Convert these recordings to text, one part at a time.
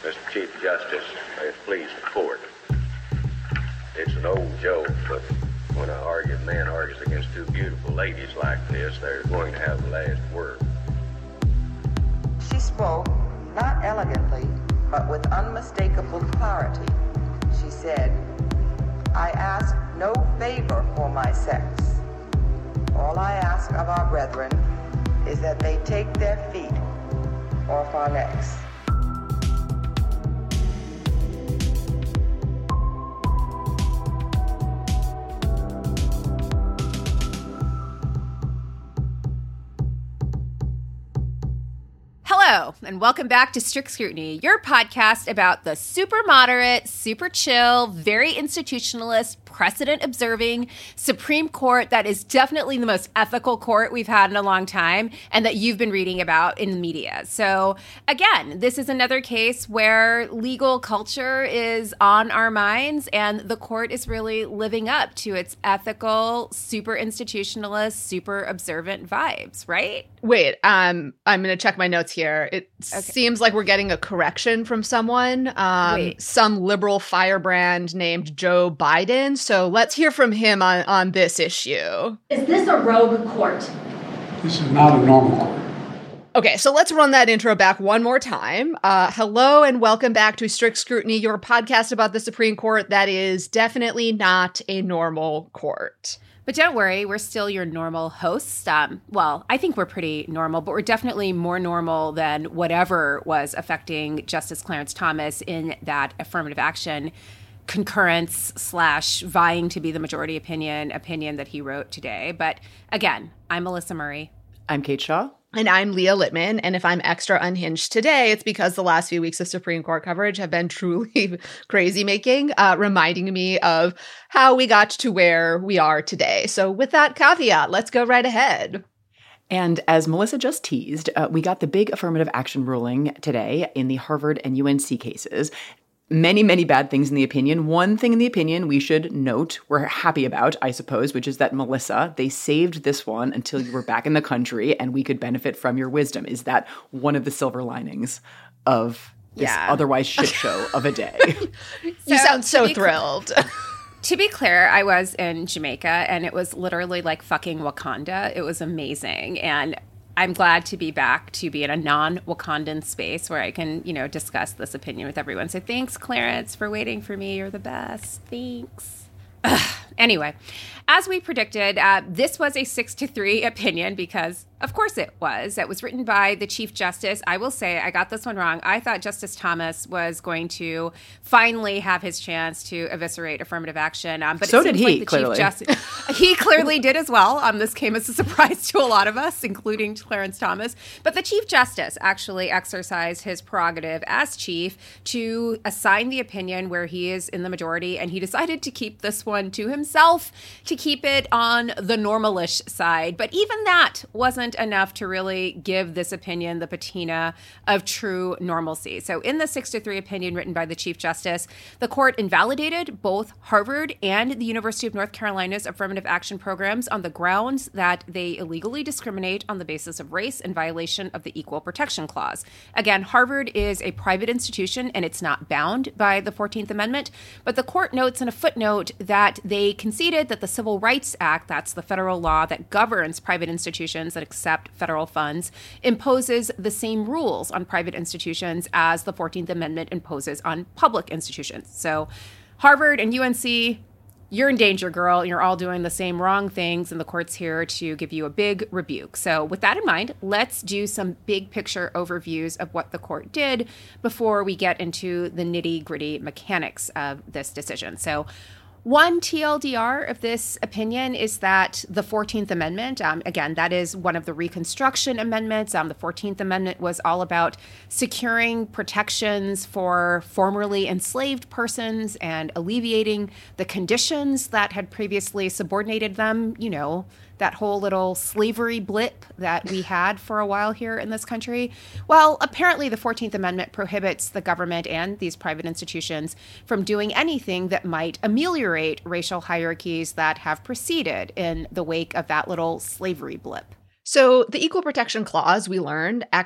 Mr. Chief Justice, may it please the court. It's an old joke, but when a man argues against two beautiful ladies like this, they're going to have the last word. She spoke, not elegantly, but with unmistakable clarity. She said, "I ask no favor for my sex. All I ask of our brethren is that they take their feet off our necks." Hello, and welcome back to Strict Scrutiny, your podcast about the super moderate, super chill, very institutionalist, precedent-observing Supreme Court that is definitely the most ethical court we've had in a long time and that you've been reading about in the media. So again, this is another case where legal culture is on our minds and the court is really living up to its ethical, super institutionalist, super observant vibes, right? Wait, I'm going to check my notes here. It seems like we're getting a correction from someone, some liberal firebrand named Joe Biden. So let's hear from him on this issue. Is this a rogue court? This is not a normal court. Okay, so let's run that intro back one more time. Hello and welcome back to Strict Scrutiny, your podcast about the Supreme Court that is definitely not a normal court. But don't worry, we're still your normal hosts. Well, I think we're pretty normal, but we're definitely more normal than whatever was affecting Justice Clarence Thomas in that affirmative action concurrence / vying to be the majority opinion that he wrote today. But again, I'm Melissa Murray. I'm Kate Shaw. And I'm Leah Littman. And if I'm extra unhinged today, it's because the last few weeks of Supreme Court coverage have been truly crazy-making, reminding me of how we got to where we are today. So with that caveat, let's go right ahead. And as Melissa just teased, we got the big affirmative action ruling today in the Harvard and UNC cases. Many, many bad things in the opinion. One thing in the opinion we should note we're happy about, I suppose, which is that, Melissa, they saved this one until you were back in the country and we could benefit from your wisdom. Is that one of the silver linings of this otherwise shit show of a day? You sound so thrilled. To be clear, I was in Jamaica and it was literally like fucking Wakanda. It was amazing. And I'm glad to be back to be in a non-Wakandan space where I can, discuss this opinion with everyone. So thanks, Clarence, for waiting for me. You're the best. Thanks. Anyway, as we predicted, this was a 6-3 opinion because, of course it was. It was written by the Chief Justice. I will say I got this one wrong. I thought Justice Thomas was going finally have his chance to eviscerate affirmative action. But so it did seems he, like the clearly. Chief Justice, he clearly did as well. This came as a surprise to a lot of us, including Clarence Thomas. But the Chief Justice actually exercised his prerogative as chief to assign the opinion where he is in the majority, and he decided to keep this one to himself, to keep it on the normalish side. But even that wasn't enough to really give this opinion the patina of true normalcy. So in the 6-3 opinion written by the Chief Justice, the court invalidated both Harvard and the University of North Carolina's affirmative action programs on the grounds that they illegally discriminate on the basis of race in violation of the Equal Protection Clause. Again, Harvard is a private institution and it's not bound by the 14th Amendment, but the court notes in a footnote that they conceded that the Civil Rights Act, that's the federal law that governs private institutions that accept federal funds, imposes the same rules on private institutions as the 14th Amendment imposes on public institutions. So Harvard and UNC, you're in danger, girl. You're all doing the same wrong things, and the court's here to give you a big rebuke. So with that in mind, let's do some big picture overviews of what the court did before we get into the nitty-gritty mechanics of this decision. So one TLDR of this opinion is that the 14th Amendment, again, that is one of the Reconstruction Amendments. The 14th Amendment was all about securing protections for formerly enslaved persons and alleviating the conditions that had previously subordinated them, that whole little slavery blip that we had for a while here in this country. Well, apparently the 14th Amendment prohibits the government and these private institutions from doing anything that might ameliorate racial hierarchies that have proceeded in the wake of that little slavery blip. So the Equal Protection Clause, we learned, actually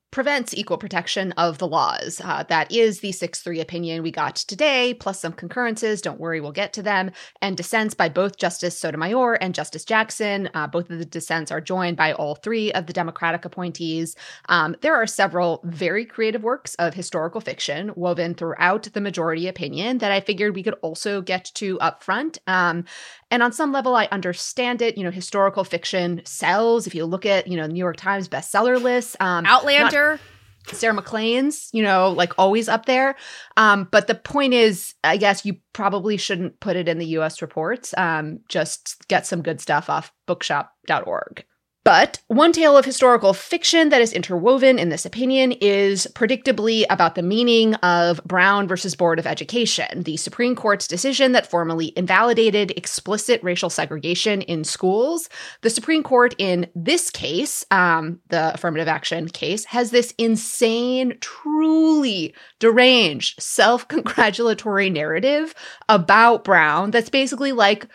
prevents equal protection of the laws. That is the 6-3 opinion we got today, plus some concurrences. Don't worry, we'll get to them. And dissents by both Justice Sotomayor and Justice Jackson. Both of the dissents are joined by all 3 of the Democratic appointees. There are several very creative works of historical fiction woven throughout the majority opinion that I figured we could also get to up front. And on some level, I understand it. Historical fiction sells. If you look at, New York Times bestseller lists. Outlander. Sarah McLean's, always up there. But the point is, I guess you probably shouldn't put it in the U.S. reports. Just get some good stuff off bookshop.org. But one tale of historical fiction that is interwoven in this opinion is predictably about the meaning of Brown versus Board of Education, the Supreme Court's decision that formally invalidated explicit racial segregation in schools. The Supreme Court in this case, the affirmative action case, has this insane, truly deranged, self-congratulatory narrative about Brown that's basically like,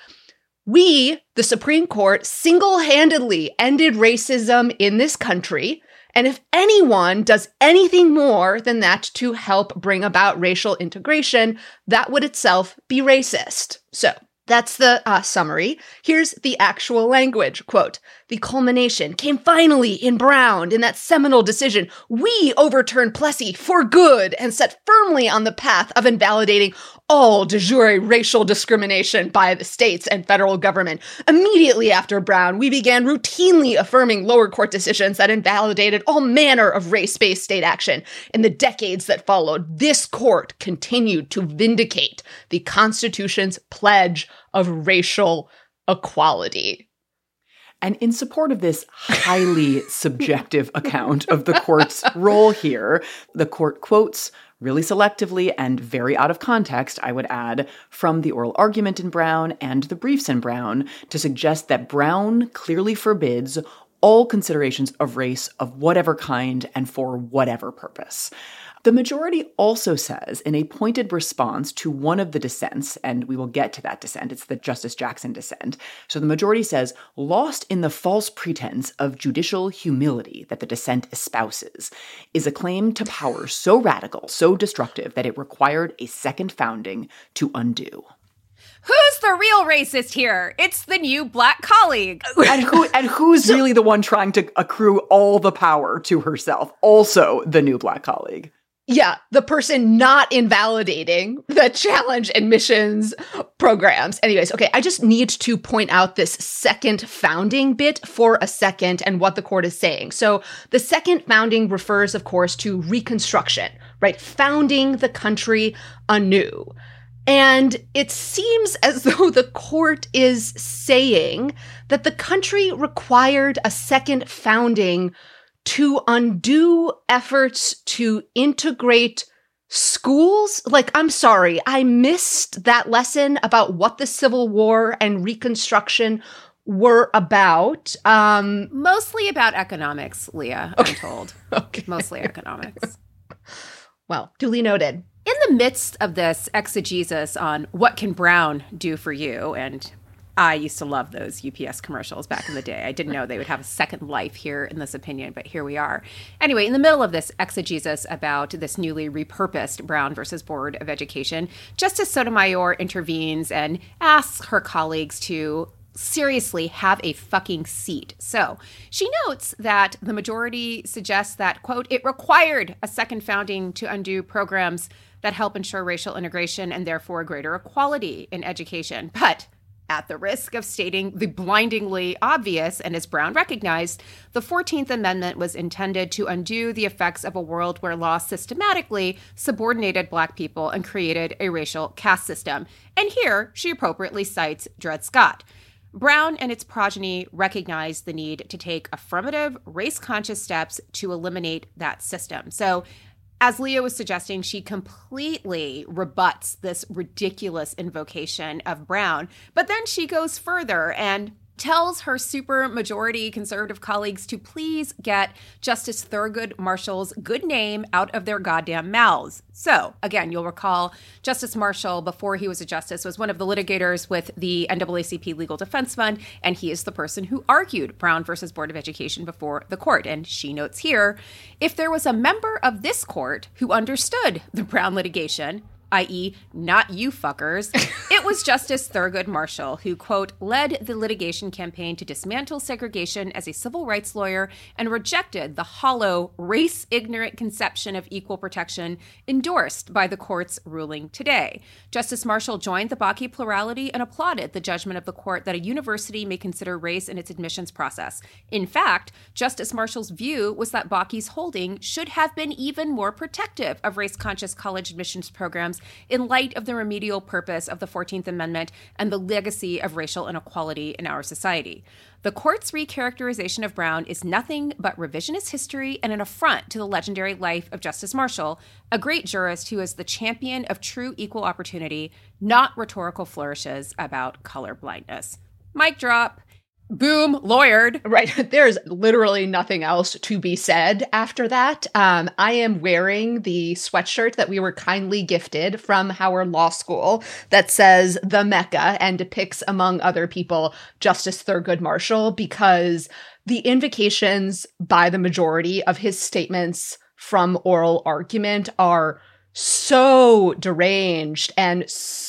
we, the Supreme Court, single-handedly ended racism in this country, and if anyone does anything more than that to help bring about racial integration, that would itself be racist. So, that's the summary. Here's the actual language. Quote, the culmination came finally in Brown in that seminal decision. We overturned Plessy for good and set firmly on the path of invalidating all de jure racial discrimination by the states and federal government. Immediately after Brown, we began routinely affirming lower court decisions that invalidated all manner of race-based state action. In the decades that followed, this court continued to vindicate the Constitution's pledge of racial equality. And in support of this highly subjective account of the court's role here, the court quotes really selectively and very out of context, I would add, from the oral argument in Brown and the briefs in Brown to suggest that Brown clearly forbids all considerations of race of whatever kind and for whatever purpose. The majority also says, in a pointed response to one of the dissents, and we will get to that dissent, it's the Justice Jackson dissent. So the majority says, lost in the false pretense of judicial humility that the dissent espouses is a claim to power so radical, so destructive, that it required a second founding to undo. Who's the real racist here? It's the new black colleague. And who's really the one trying to accrue all the power to herself? Also the new black colleague. Yeah, the person not invalidating the challenge admissions programs. Anyways, okay, I just need to point out this second founding bit for a second and what the court is saying. So the second founding refers, of course, to Reconstruction, right? Founding the country anew. And it seems as though the court is saying that the country required a second founding to undo efforts to integrate schools. Like, I'm sorry, I missed that lesson about what the Civil War and Reconstruction were about. Mostly about economics, Leah, I'm told. Okay. Mostly economics. Well, duly noted. In the midst of this exegesis on what can Brown do for you, and I used to love those UPS commercials back in the day. I didn't know they would have a second life here in this opinion, but here we are. Anyway, in the middle of this exegesis about this newly repurposed Brown versus Board of Education, Justice Sotomayor intervenes and asks her colleagues to seriously have a fucking seat. So she notes that the majority suggests that, quote, it required a second founding to undo programs that help ensure racial integration and therefore greater equality in education. But at the risk of stating the blindingly obvious, and as Brown recognized, the 14th Amendment was intended to undo the effects of a world where law systematically subordinated Black people and created a racial caste system. And here she appropriately cites Dred Scott. Brown and its progeny recognized the need to take affirmative, race-conscious steps to eliminate that system. So, as Leah was suggesting, she completely rebuts this ridiculous invocation of Brown, but then she goes further and tells her supermajority conservative colleagues to please get Justice Thurgood Marshall's good name out of their goddamn mouths. So, again, you'll recall Justice Marshall, before he was a justice, was one of the litigators with the NAACP Legal Defense Fund, and he is the person who argued Brown versus Board of Education before the court. And she notes here, if there was a member of this court who understood the Brown litigation, i.e., not you fuckers, it was Justice Thurgood Marshall who, quote, led the litigation campaign to dismantle segregation as a civil rights lawyer and rejected the hollow, race-ignorant conception of equal protection endorsed by the court's ruling today. Justice Marshall joined the Bakke plurality and applauded the judgment of the court that a university may consider race in its admissions process. In fact, Justice Marshall's view was that Bakke's holding should have been even more protective of race-conscious college admissions programs in light of the remedial purpose of the 14th Amendment and the legacy of racial inequality in our society. The court's recharacterization of Brown is nothing but revisionist history and an affront to the legendary life of Justice Marshall, a great jurist who is the champion of true equal opportunity, not rhetorical flourishes about colorblindness. Mic drop. Boom, lawyered. Right. There's literally nothing else to be said after that. I am wearing the sweatshirt that we were kindly gifted from Howard Law School that says the Mecca and depicts, among other people, Justice Thurgood Marshall, because the invocations by the majority of his statements from oral argument are so deranged and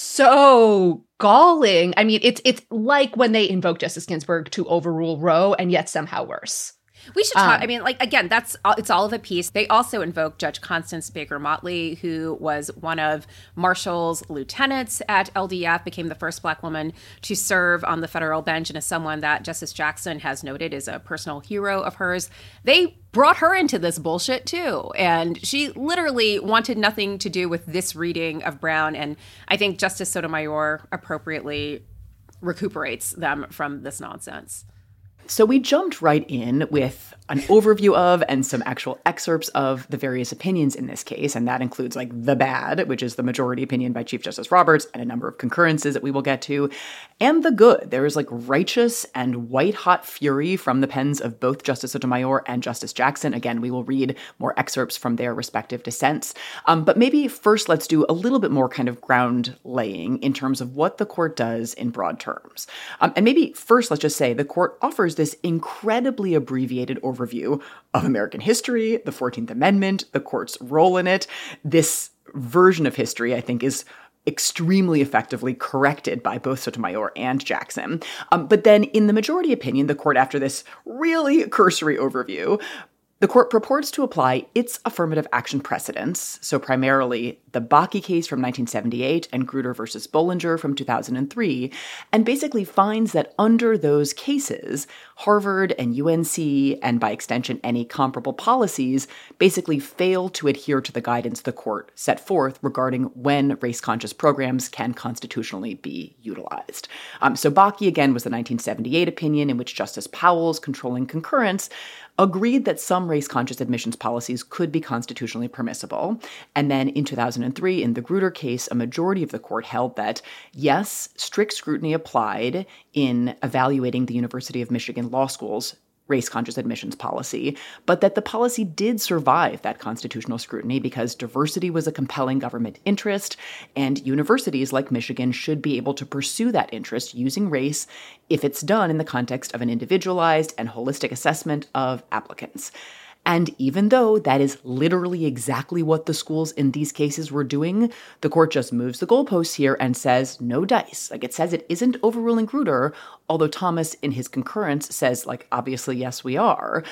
so galling. I mean, it's like when they invoked Justice Ginsburg to overrule Roe, and yet somehow worse. We should talk. I mean, like, again, it's all of a piece. They also invoked Judge Constance Baker Motley, who was one of Marshall's lieutenants at LDF, became the first Black woman to serve on the federal bench, and is someone that Justice Jackson has noted is a personal hero of hers. They brought her into this bullshit, too. And she literally wanted nothing to do with this reading of Brown. And I think Justice Sotomayor appropriately recuperates them from this nonsense. So we jumped right in with an overview of and some actual excerpts of the various opinions in this case, and that includes like the bad, which is the majority opinion by Chief Justice Roberts, and a number of concurrences that we will get to, and the good. There is like righteous and white-hot fury from the pens of both Justice Sotomayor and Justice Jackson. Again, we will read more excerpts from their respective dissents. But maybe first let's do a little bit more kind of ground laying in terms of what the court does in broad terms. And maybe first let's just say the court offers this incredibly abbreviated overview of American history, the 14th Amendment, the court's role in it. This version of history, I think, is extremely effectively corrected by both Sotomayor and Jackson. But then in the majority opinion, the court, after this really cursory overview, the court purports to apply its affirmative action precedents, so primarily the Bakke case from 1978 and Grutter versus Bollinger from 2003, and basically finds that under those cases, Harvard and UNC, and by extension any comparable policies, basically fail to adhere to the guidance the court set forth regarding when race-conscious programs can constitutionally be utilized. So Bakke, again, was the 1978 opinion in which Justice Powell's controlling concurrence agreed that some race-conscious admissions policies could be constitutionally permissible. And then in 2003, in the Grutter case, a majority of the court held that, yes, strict scrutiny applied in evaluating the University of Michigan Law School's race-conscious admissions policy, but that the policy did survive that constitutional scrutiny because diversity was a compelling government interest, and universities like Michigan should be able to pursue that interest using race if it's done in the context of an individualized and holistic assessment of applicants. And even though that is literally exactly what the schools in these cases were doing, the court just moves the goalposts here and says no dice. Like, it says it isn't overruling Grutter, although Thomas in his concurrence says, like, obviously, yes, we are.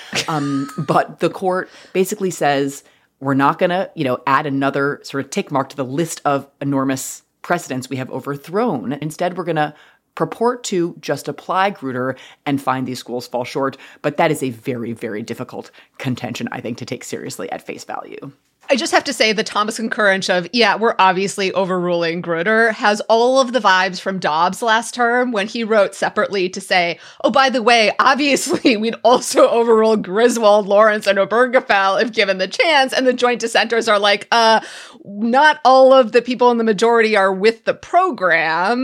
But the court basically says we're not going to, add another sort of tick mark to the list of enormous precedents we have overthrown. Instead, we're going to purport to just apply Grutter and find these schools fall short. But that is a very, very difficult contention, I think, to take seriously at face value. I just have to say the Thomas concurrence of, yeah, we're obviously overruling Grutter has all of the vibes from Dobbs last term when he wrote separately to say, oh, by the way, obviously we'd also overrule Griswold, Lawrence, and Obergefell if given the chance. And the joint dissenters are like, not all of the people in the majority are with the program.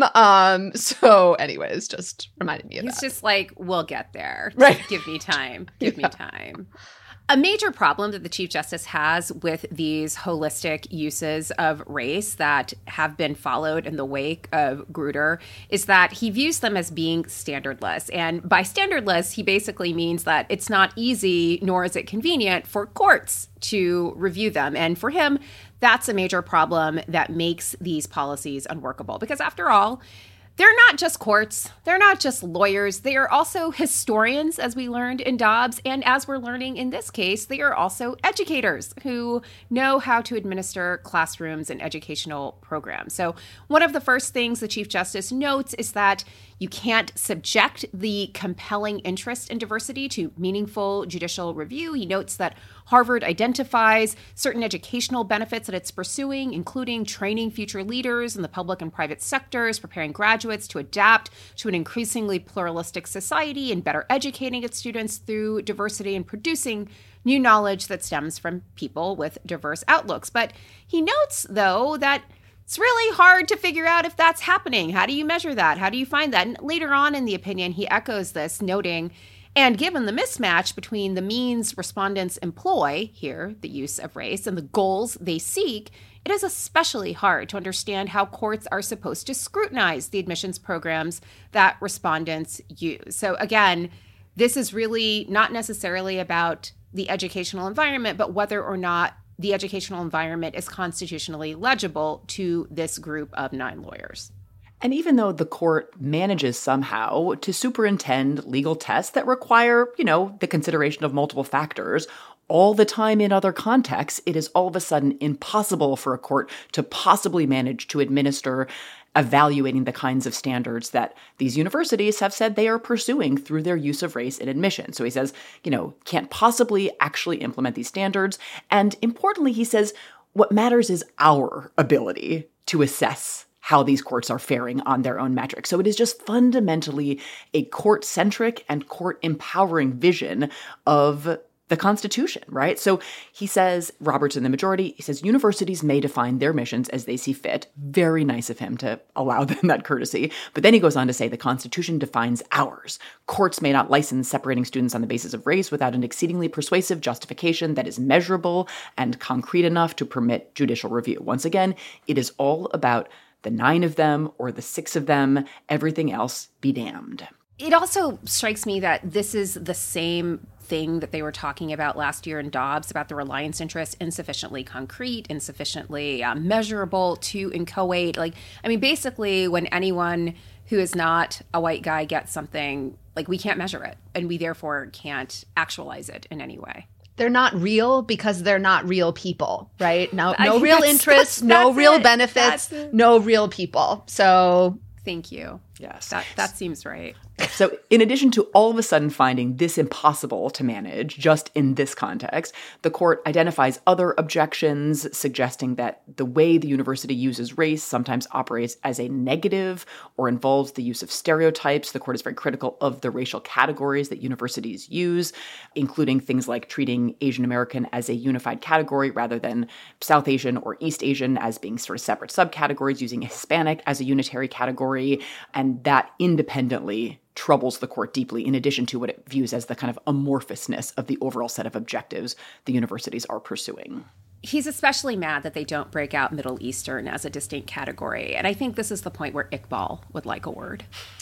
So anyways, just reminded me of that. He's just like, we'll get there. Right. Give me time. Give me time. A major problem that the Chief Justice has with these holistic uses of race that have been followed in the wake of Grutter is that he views them as being standardless. And by standardless, he basically means that it's not easy, nor is it convenient for courts to review them. And for him, that's a major problem that makes these policies unworkable. Because after all, they're not just courts. They're not just lawyers. They are also historians, as we learned in Dobbs. And as we're learning in this case, they are also educators who know how to administer classrooms and educational programs. So one of the first things the Chief Justice notes is that you can't subject the compelling interest in diversity to meaningful judicial review. He notes that Harvard identifies certain educational benefits that it's pursuing, including training future leaders in the public and private sectors, preparing graduates to adapt to an increasingly pluralistic society, and better educating its students through diversity and producing new knowledge that stems from people with diverse outlooks. But he notes, though, that it's really hard to figure out if that's happening. How do you measure that? How do you find that? And later on in the opinion, he echoes this, noting, and given the mismatch between the means respondents employ, here, the use of race, and the goals they seek, it is especially hard to understand how courts are supposed to scrutinize the admissions programs that respondents use. So again, this is really not necessarily about the educational environment, but whether or not the educational environment is constitutionally legible to this group of 9 lawyers. And even though the court manages somehow to superintend legal tests that require, the consideration of multiple factors, all the time in other contexts, it is all of a sudden impossible for a court to possibly manage to administer evaluating the kinds of standards that these universities have said they are pursuing through their use of race in admission. So he says, can't possibly actually implement these standards. And importantly, he says, what matters is our ability to assess how these courts are faring on their own metrics. So it is just fundamentally a court-centric and court-empowering vision of the Constitution, right? So he says, Roberts in the majority, he says, universities may define their missions as they see fit. Very nice of him to allow them that courtesy. But then he goes on to say the Constitution defines ours. Courts may not license separating students on the basis of race without an exceedingly persuasive justification that is measurable and concrete enough to permit judicial review. Once again, it is all about the 9 of them or the 6 of them. Everything else be damned. It also strikes me that this is the same thing that they were talking about last year in Dobbs about the reliance interest, insufficiently concrete, insufficiently measurable to inchoate. Basically, when anyone who is not a white guy gets something, we can't measure it, and we therefore can't actualize it in any way. They're not real because they're not real people, right? No real interest, no real benefits, no real people. So thank you. Yes. That seems right. So in addition to all of a sudden finding this impossible to manage just in this context, the court identifies other objections, suggesting that the way the university uses race sometimes operates as a negative or involves the use of stereotypes. The court is very critical of the racial categories that universities use, including things like treating Asian American as a unified category rather than South Asian or East Asian as being sort of separate subcategories, using Hispanic as a unitary category, and that independently troubles the court deeply, in addition to what it views as the kind of amorphousness of the overall set of objectives the universities are pursuing. He's especially mad that they don't break out Middle Eastern as a distinct category. And I think this is the point where Iqbal would like a word.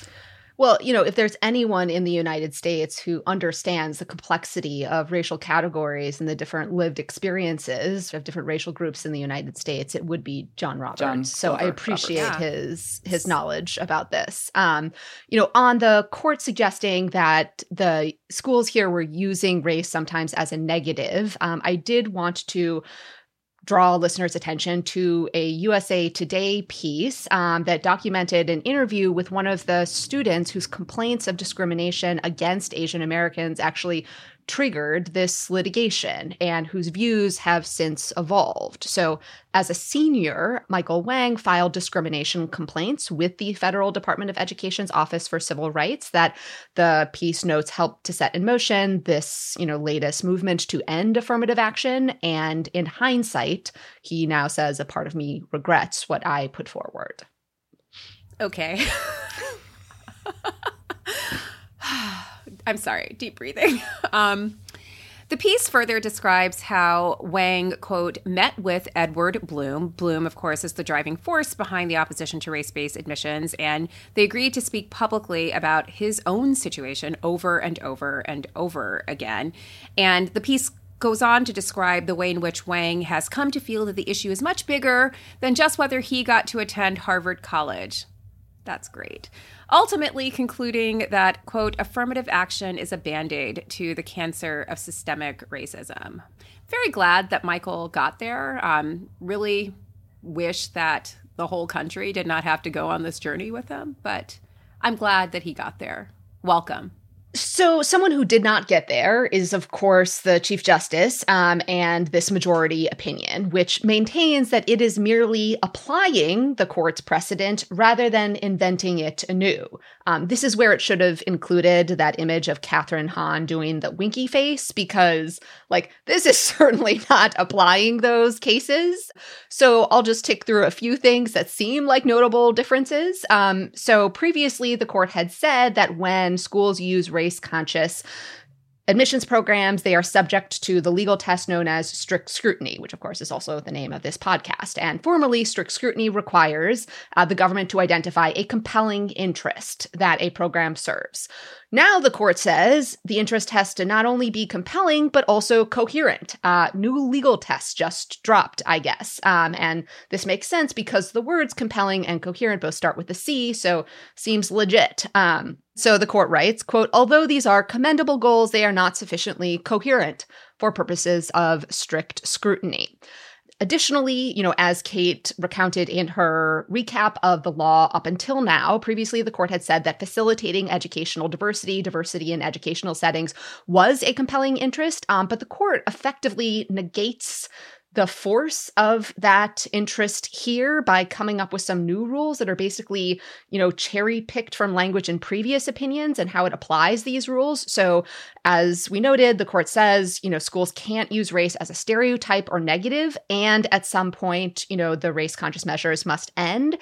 Well, if there's anyone in the United States who understands the complexity of racial categories and the different lived experiences of different racial groups in the United States, it would be John Roberts. So I appreciate his knowledge about this. On the court suggesting that the schools here were using race sometimes as a negative, I did want to draw listeners' attention to a USA Today piece that documented an interview with one of the students whose complaints of discrimination against Asian Americans actually triggered this litigation and whose views have since evolved. So as a senior, Michael Wang filed discrimination complaints with the Federal Department of Education's Office for Civil Rights that the piece notes helped to set in motion this, latest movement to end affirmative action. And in hindsight, he now says a part of me regrets what I put forward. Okay. I'm sorry, deep breathing. The piece further describes how Wang, quote, met with Edward Bloom. Bloom, of course, is the driving force behind the opposition to race-based admissions, and they agreed to speak publicly about his own situation over and over and over again. And the piece goes on to describe the way in which Wang has come to feel that the issue is much bigger than just whether he got to attend Harvard College. That's great. Ultimately concluding that, quote, affirmative action is a Band-Aid to the cancer of systemic racism. Very glad that Michael got there. Really wish that the whole country did not have to go on this journey with him, but I'm glad that he got there. Welcome. So someone who did not get there is, of course, the Chief Justice and this majority opinion, which maintains that it is merely applying the court's precedent rather than inventing it anew. This is where it should have included that image of Catherine Hahn doing the winky face, because, this is certainly not applying those cases. So I'll just tick through a few things that seem like notable differences. So previously, the court had said that when schools use race-conscious admissions programs, they are subject to the legal test known as strict scrutiny, which of course is also the name of this podcast. And formally, strict scrutiny requires the government to identify a compelling interest that a program serves. Now the court says the interest has to not only be compelling, but also coherent. New legal tests just dropped, I guess. And this makes sense because the words compelling and coherent both start with a C, so seems legit. So the court writes, quote, although these are commendable goals, they are not sufficiently coherent for purposes of strict scrutiny. Additionally, as Kate recounted in her recap of the law up until now, previously the court had said that facilitating educational diversity in educational settings was a compelling interest, but the court effectively negates the force of that interest here by coming up with some new rules that are basically, cherry-picked from language in previous opinions and how it applies these rules. So as we noted, the court says, schools can't use race as a stereotype or negative, and at some point, the race-conscious measures must end.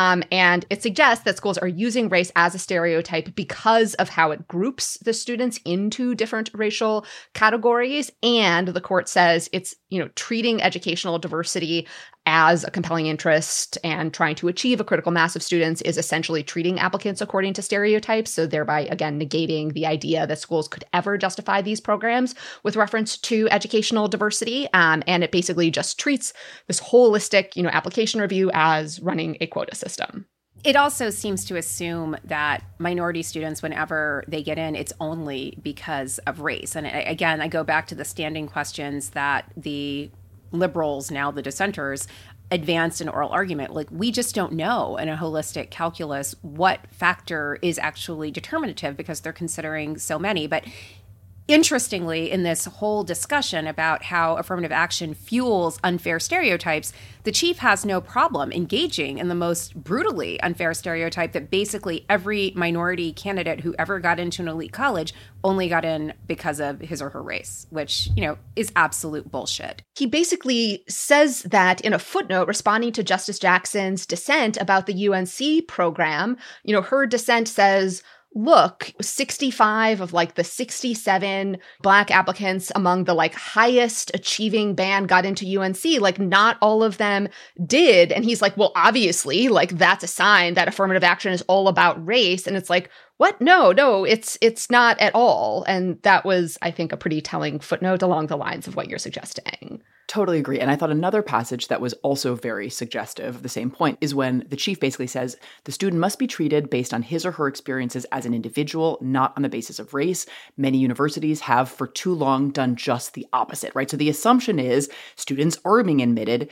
And it suggests that schools are using race as a stereotype because of how it groups the students into different racial categories. And the court says it's, treating educational diversity as a compelling interest and trying to achieve a critical mass of students is essentially treating applicants according to stereotypes, so thereby, again, negating the idea that schools could ever justify these programs with reference to educational diversity. And it basically just treats this holistic, application review as running a quota system. It also seems to assume that minority students, whenever they get in, it's only because of race. And again, I go back to the standing questions that the liberals, now the dissenters, advanced in oral argument. We just don't know in a holistic calculus what factor is actually determinative because they're considering so many. But interestingly, in this whole discussion about how affirmative action fuels unfair stereotypes, the chief has no problem engaging in the most brutally unfair stereotype that basically every minority candidate who ever got into an elite college only got in because of his or her race, which, is absolute bullshit. He basically says that in a footnote responding to Justice Jackson's dissent about the UNC program. Her dissent says, look, 65 of the 67 Black applicants among the highest achieving band got into UNC. Not all of them did. And he's like, well, obviously, that's a sign that affirmative action is all about race. And it's what? No, it's not at all. And that was, I think, a pretty telling footnote along the lines of what you're suggesting. Totally agree. And I thought another passage that was also very suggestive of the same point is when the chief basically says the student must be treated based on his or her experiences as an individual, not on the basis of race. Many universities have for too long done just the opposite, right? So the assumption is students are being admitted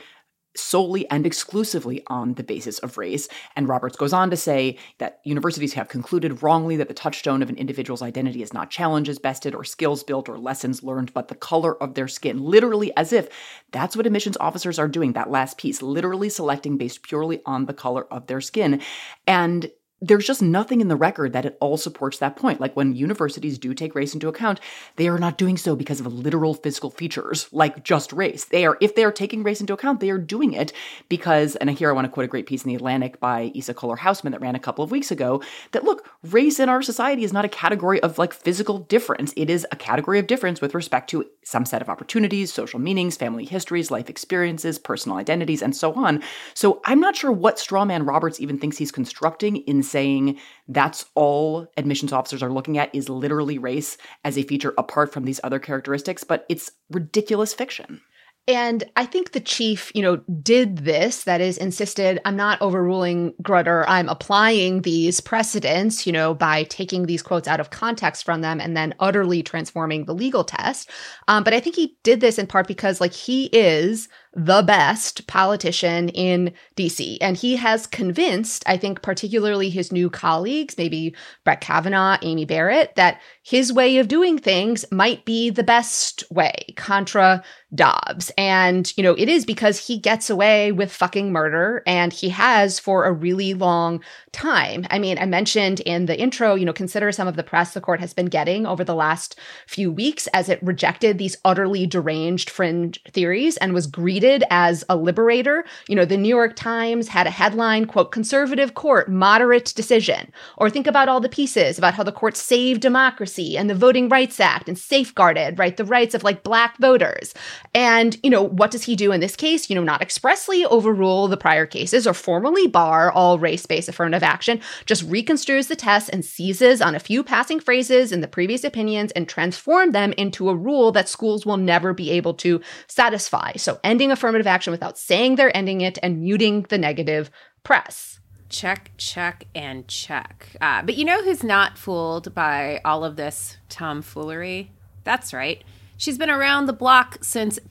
solely and exclusively on the basis of race. And Roberts goes on to say that universities have concluded wrongly that the touchstone of an individual's identity is not challenges bested or skills built or lessons learned, but the color of their skin, literally as if that's what admissions officers are doing, that last piece, literally selecting based purely on the color of their skin. And there's just nothing in the record that at all supports that point. Like when universities do take race into account, they are not doing so because of literal physical features like just race. If they are taking race into account, they are doing it because, and here I want to quote a great piece in The Atlantic by Isa Kohler-Hausman that ran a couple of weeks ago, that look, race in our society is not a category of like physical difference. It is a category of difference with respect to some set of opportunities, social meanings, family histories, life experiences, personal identities, and so on. So I'm not sure what straw man Roberts even thinks he's constructing in saying that's all admissions officers are looking at is literally race as a feature apart from these other characteristics, but it's ridiculous fiction. And I think the chief, did this, that is, insisted, I'm not overruling Grutter, I'm applying these precedents, by taking these quotes out of context from them and then utterly transforming the legal test. But I think he did this in part because, he is the best politician in DC. And he has convinced, I think, particularly his new colleagues, maybe Brett Kavanaugh, Amy Barrett, that his way of doing things might be the best way, contra Dobbs. And, it is because he gets away with fucking murder, and he has for a really long time. I mean, I mentioned in the intro, consider some of the press the court has been getting over the last few weeks as it rejected these utterly deranged fringe theories and was greeted as a liberator. The New York Times had a headline, quote, "Conservative Court, Moderate Decision." Or think about all the pieces about how the court saved democracy and the Voting Rights Act and safeguarded, the rights of Black voters. And, what does he do in this case? Not expressly overrule the prior cases or formally bar all race-based affirmative action, just reconstrues the test and seizes on a few passing phrases in the previous opinions and transform them into a rule that schools will never be able to satisfy. So ending affirmative action without saying they're ending it and muting the negative press. Check, check, and check. But who's not fooled by all of this tomfoolery? That's right. She's been around the block since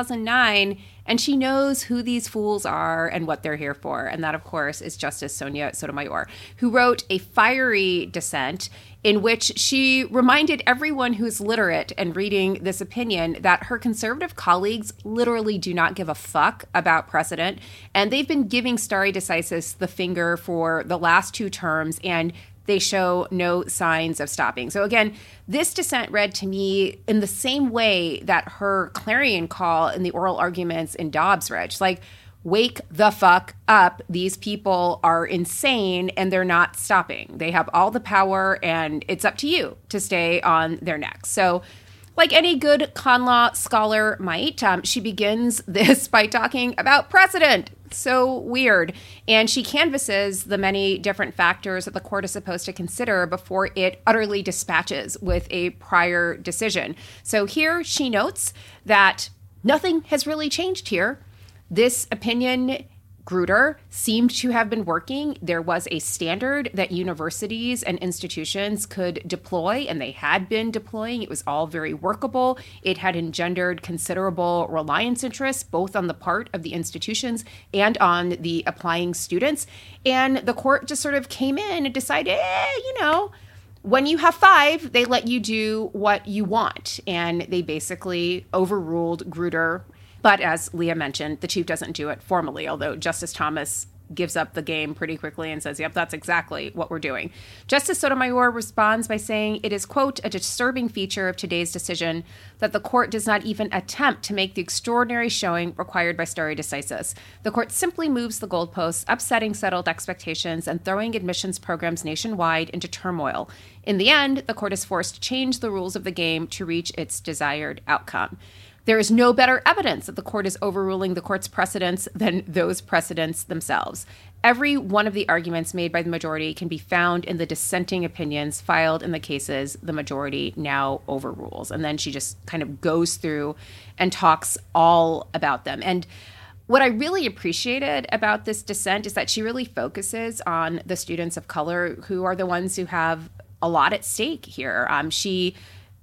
2009, and she knows who these fools are and what they're here for. And that, of course, is Justice Sonia Sotomayor, who wrote a fiery dissent in which she reminded everyone who's literate and reading this opinion that her conservative colleagues literally do not give a fuck about precedent. And they've been giving stare decisis the finger for the last two terms, and they show no signs of stopping. So again, this dissent read to me in the same way that her clarion call in the oral arguments in Dobbs read. She's like, wake the fuck up. These people are insane and they're not stopping. They have all the power and it's up to you to stay on their necks. So like any good con law scholar might, she begins this by talking about precedent. So weird. And she canvasses the many different factors that the court is supposed to consider before it utterly dispatches with a prior decision. So here she notes that nothing has really changed here. This opinion, Grutter, seemed to have been working. There was a standard that universities and institutions could deploy, and they had been deploying. It was all very workable. It had engendered considerable reliance interests, both on the part of the institutions and on the applying students. And the court just sort of came in and decided, when you have 5, they let you do what you want. And they basically overruled Grutter. But as Leah mentioned, the chief doesn't do it formally, although Justice Thomas gives up the game pretty quickly and says, yep, that's exactly what we're doing. Justice Sotomayor responds by saying it is, quote, a disturbing feature of today's decision that the court does not even attempt to make the extraordinary showing required by stare decisis. The court simply moves the goalposts, upsetting settled expectations and throwing admissions programs nationwide into turmoil. In the end, the court is forced to change the rules of the game to reach its desired outcome. There is no better evidence that the court is overruling the court's precedents than those precedents themselves. Every one of the arguments made by the majority can be found in the dissenting opinions filed in the cases the majority now overrules. And then she just kind of goes through and talks all about them. And what I really appreciated about this dissent is that she really focuses on the students of color who are the ones who have a lot at stake here. She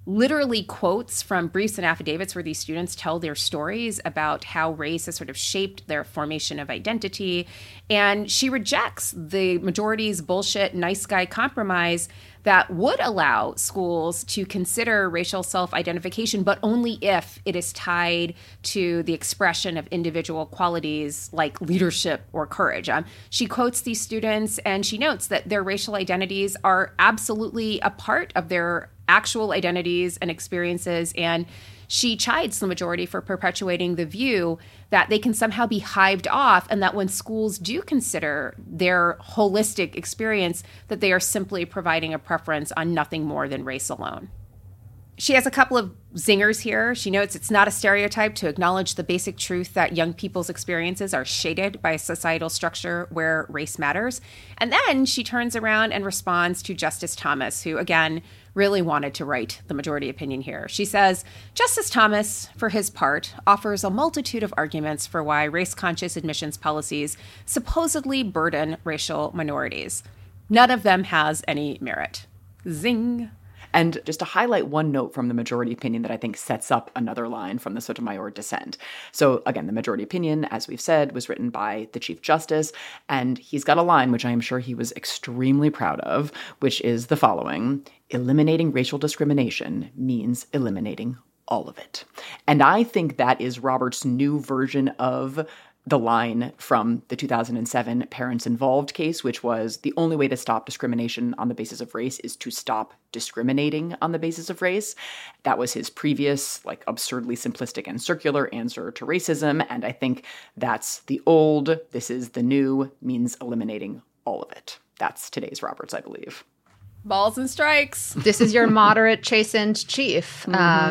literally quotes from briefs and affidavits where these students tell their stories about how race has sort of shaped their formation of identity. And she rejects the majority's bullshit nice guy compromise that would allow schools to consider racial self-identification, but only if it is tied to the expression of individual qualities like leadership or courage. She quotes these students and she notes that their racial identities are absolutely a part of their actual identities and experiences, and she chides the majority for perpetuating the view that they can somehow be hived off, and that when schools do consider their holistic experience, that they are simply providing a preference on nothing more than race alone. She has a couple of zingers here. She notes it's not a stereotype to acknowledge the basic truth that young people's experiences are shaded by a societal structure where race matters. And then she turns around and responds to Justice Thomas, who, again, really wanted to write the majority opinion here. She says, Justice Thomas, for his part, offers a multitude of arguments for why race-conscious admissions policies supposedly burden racial minorities. None of them has any merit. Zing. And just to highlight one note from the majority opinion that I think sets up another line from the Sotomayor dissent. So again, the majority opinion, as we've said, was written by the Chief Justice, and he's got a line which I am sure he was extremely proud of, which is the following: eliminating racial discrimination means eliminating all of it. And I think that is Roberts' new version of the line from the 2007 Parents Involved case, which was the only way to stop discrimination on the basis of race is to stop discriminating on the basis of race. That was his previous, absurdly simplistic and circular answer to racism. And I think that's the old, this is the new, means eliminating all of it. That's today's Roberts, I believe. Balls and strikes. This is your moderate, chastened chief.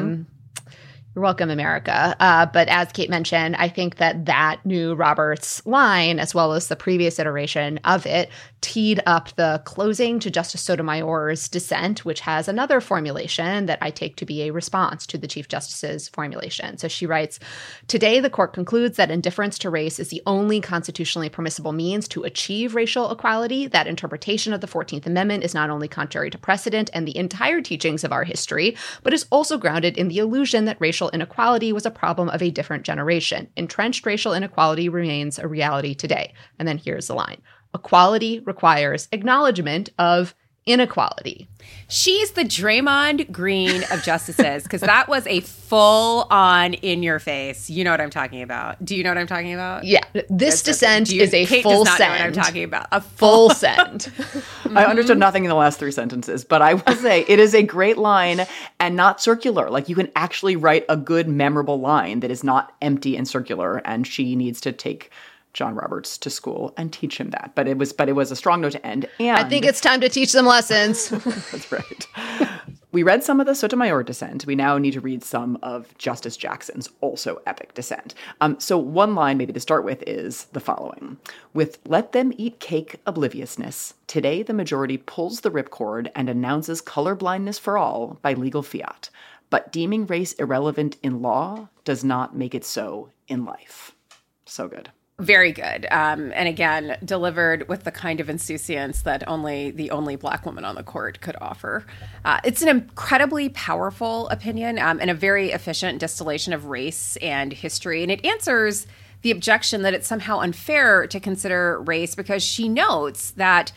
You're welcome, America. But as Kate mentioned, I think that new Roberts line, as well as the previous iteration of it, teed up the closing to Justice Sotomayor's dissent, which has another formulation that I take to be a response to the Chief Justice's formulation. So she writes, today the court concludes that indifference to race is the only constitutionally permissible means to achieve racial equality. That interpretation of the 14th Amendment is not only contrary to precedent and the entire teachings of our history, but is also grounded in the illusion that racial inequality was a problem of a different generation. Entrenched racial inequality remains a reality today. And then here's the line. Equality requires acknowledgement of inequality. She's the Draymond Green of justices, because that was a full-on in-your-face. You know what I'm talking about. Do you know what I'm talking about? Yeah. This dissent is a Kate full does not send. know what I'm talking about. A full send. I understood nothing in the last 3 sentences, but I will say it is a great line and not circular. You can actually write a good, memorable line that is not empty and circular, and she needs to take John Roberts to school and teach him that. But it was a strong note to end. And I think it's time to teach them lessons. That's right. We read some of the Sotomayor dissent. We now need to read some of Justice Jackson's also epic dissent. So one line maybe to start with is the following. With let them eat cake obliviousness, today the majority pulls the ripcord and announces colorblindness for all by legal fiat. But deeming race irrelevant in law does not make it so in life. So good. Very good. And again, delivered with the kind of insouciance that the only Black woman on the court could offer. It's an incredibly powerful opinion and a very efficient distillation of race and history. And it answers the objection that it's somehow unfair to consider race, because she notes that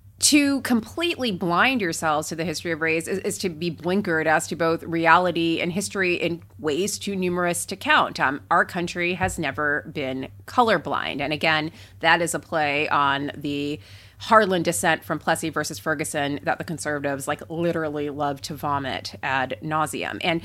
to completely blind yourselves to the history of race is to be blinkered as to both reality and history in ways too numerous to count. Our country has never been colorblind. And again, that is a play on the Harlan dissent from Plessy versus Ferguson that the conservatives literally love to vomit ad nauseum. And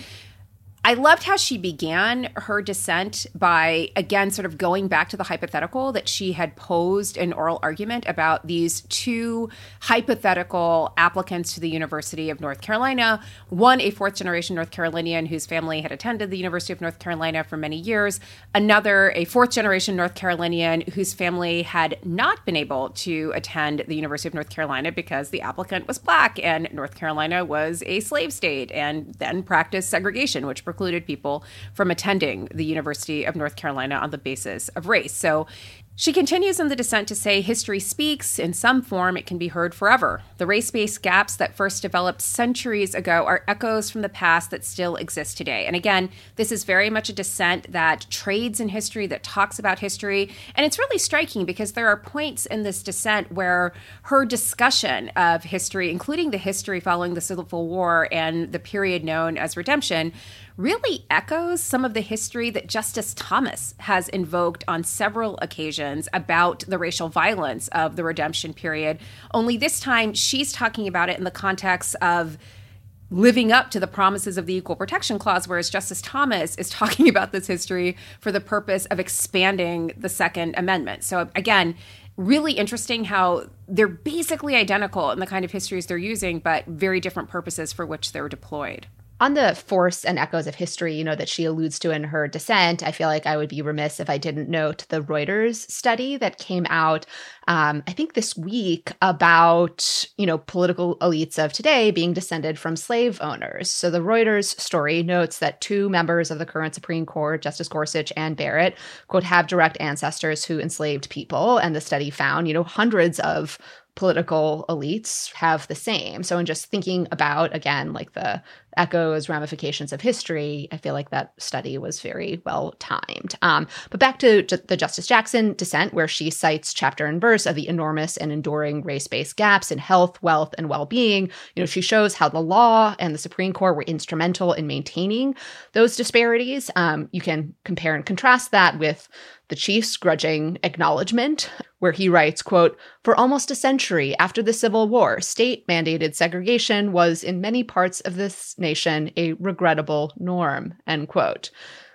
I loved how she began her dissent by, again, sort of going back to the hypothetical that she had posed in oral argument about these two hypothetical applicants to the University of North Carolina. One, a fourth-generation North Carolinian whose family had attended the University of North Carolina for many years. Another, a fourth-generation North Carolinian whose family had not been able to attend the University of North Carolina because the applicant was Black and North Carolina was a slave state and then practiced segregation, which precluded people from attending the University of North Carolina on the basis of race. So She continues in the dissent to say history speaks. In some form, it can be heard forever. The race-based gaps that first developed centuries ago are echoes from the past that still exist today. And again, this is very much a dissent that trades in history, that talks about history. And it's really striking because there are points in this dissent where her discussion of history, including the history following the Civil War and the period known as Redemption, really echoes some of the history that Justice Thomas has invoked on several occasions about the racial violence of the Redemption period. Only this time, she's talking about it in the context of living up to the promises of the Equal Protection Clause, whereas Justice Thomas is talking about this history for the purpose of expanding the Second Amendment. So again, really interesting how they're basically identical in the kind of histories they're using, but very different purposes for which they're deployed. On the force and echoes of history, that she alludes to in her dissent, I feel like I would be remiss if I didn't note the Reuters study that came out, I think this week, about, political elites of today being descended from slave owners. So the Reuters story notes that 2 members of the current Supreme Court, Justice Gorsuch and Barrett, quote, have direct ancestors who enslaved people. And the study found, hundreds of political elites have the same. So in just thinking about, again, like the echoes, ramifications of history, I feel like that study was very well timed. But back to the Justice Jackson dissent, where she cites chapter and verse of the enormous and enduring race-based gaps in health, wealth, and well-being. She shows how the law and the Supreme Court were instrumental in maintaining those disparities. You can compare and contrast that with the Chief's grudging acknowledgement, where he writes, quote, "For almost a century after the Civil War, state-mandated segregation was in many parts of this nation a regrettable norm," end quote.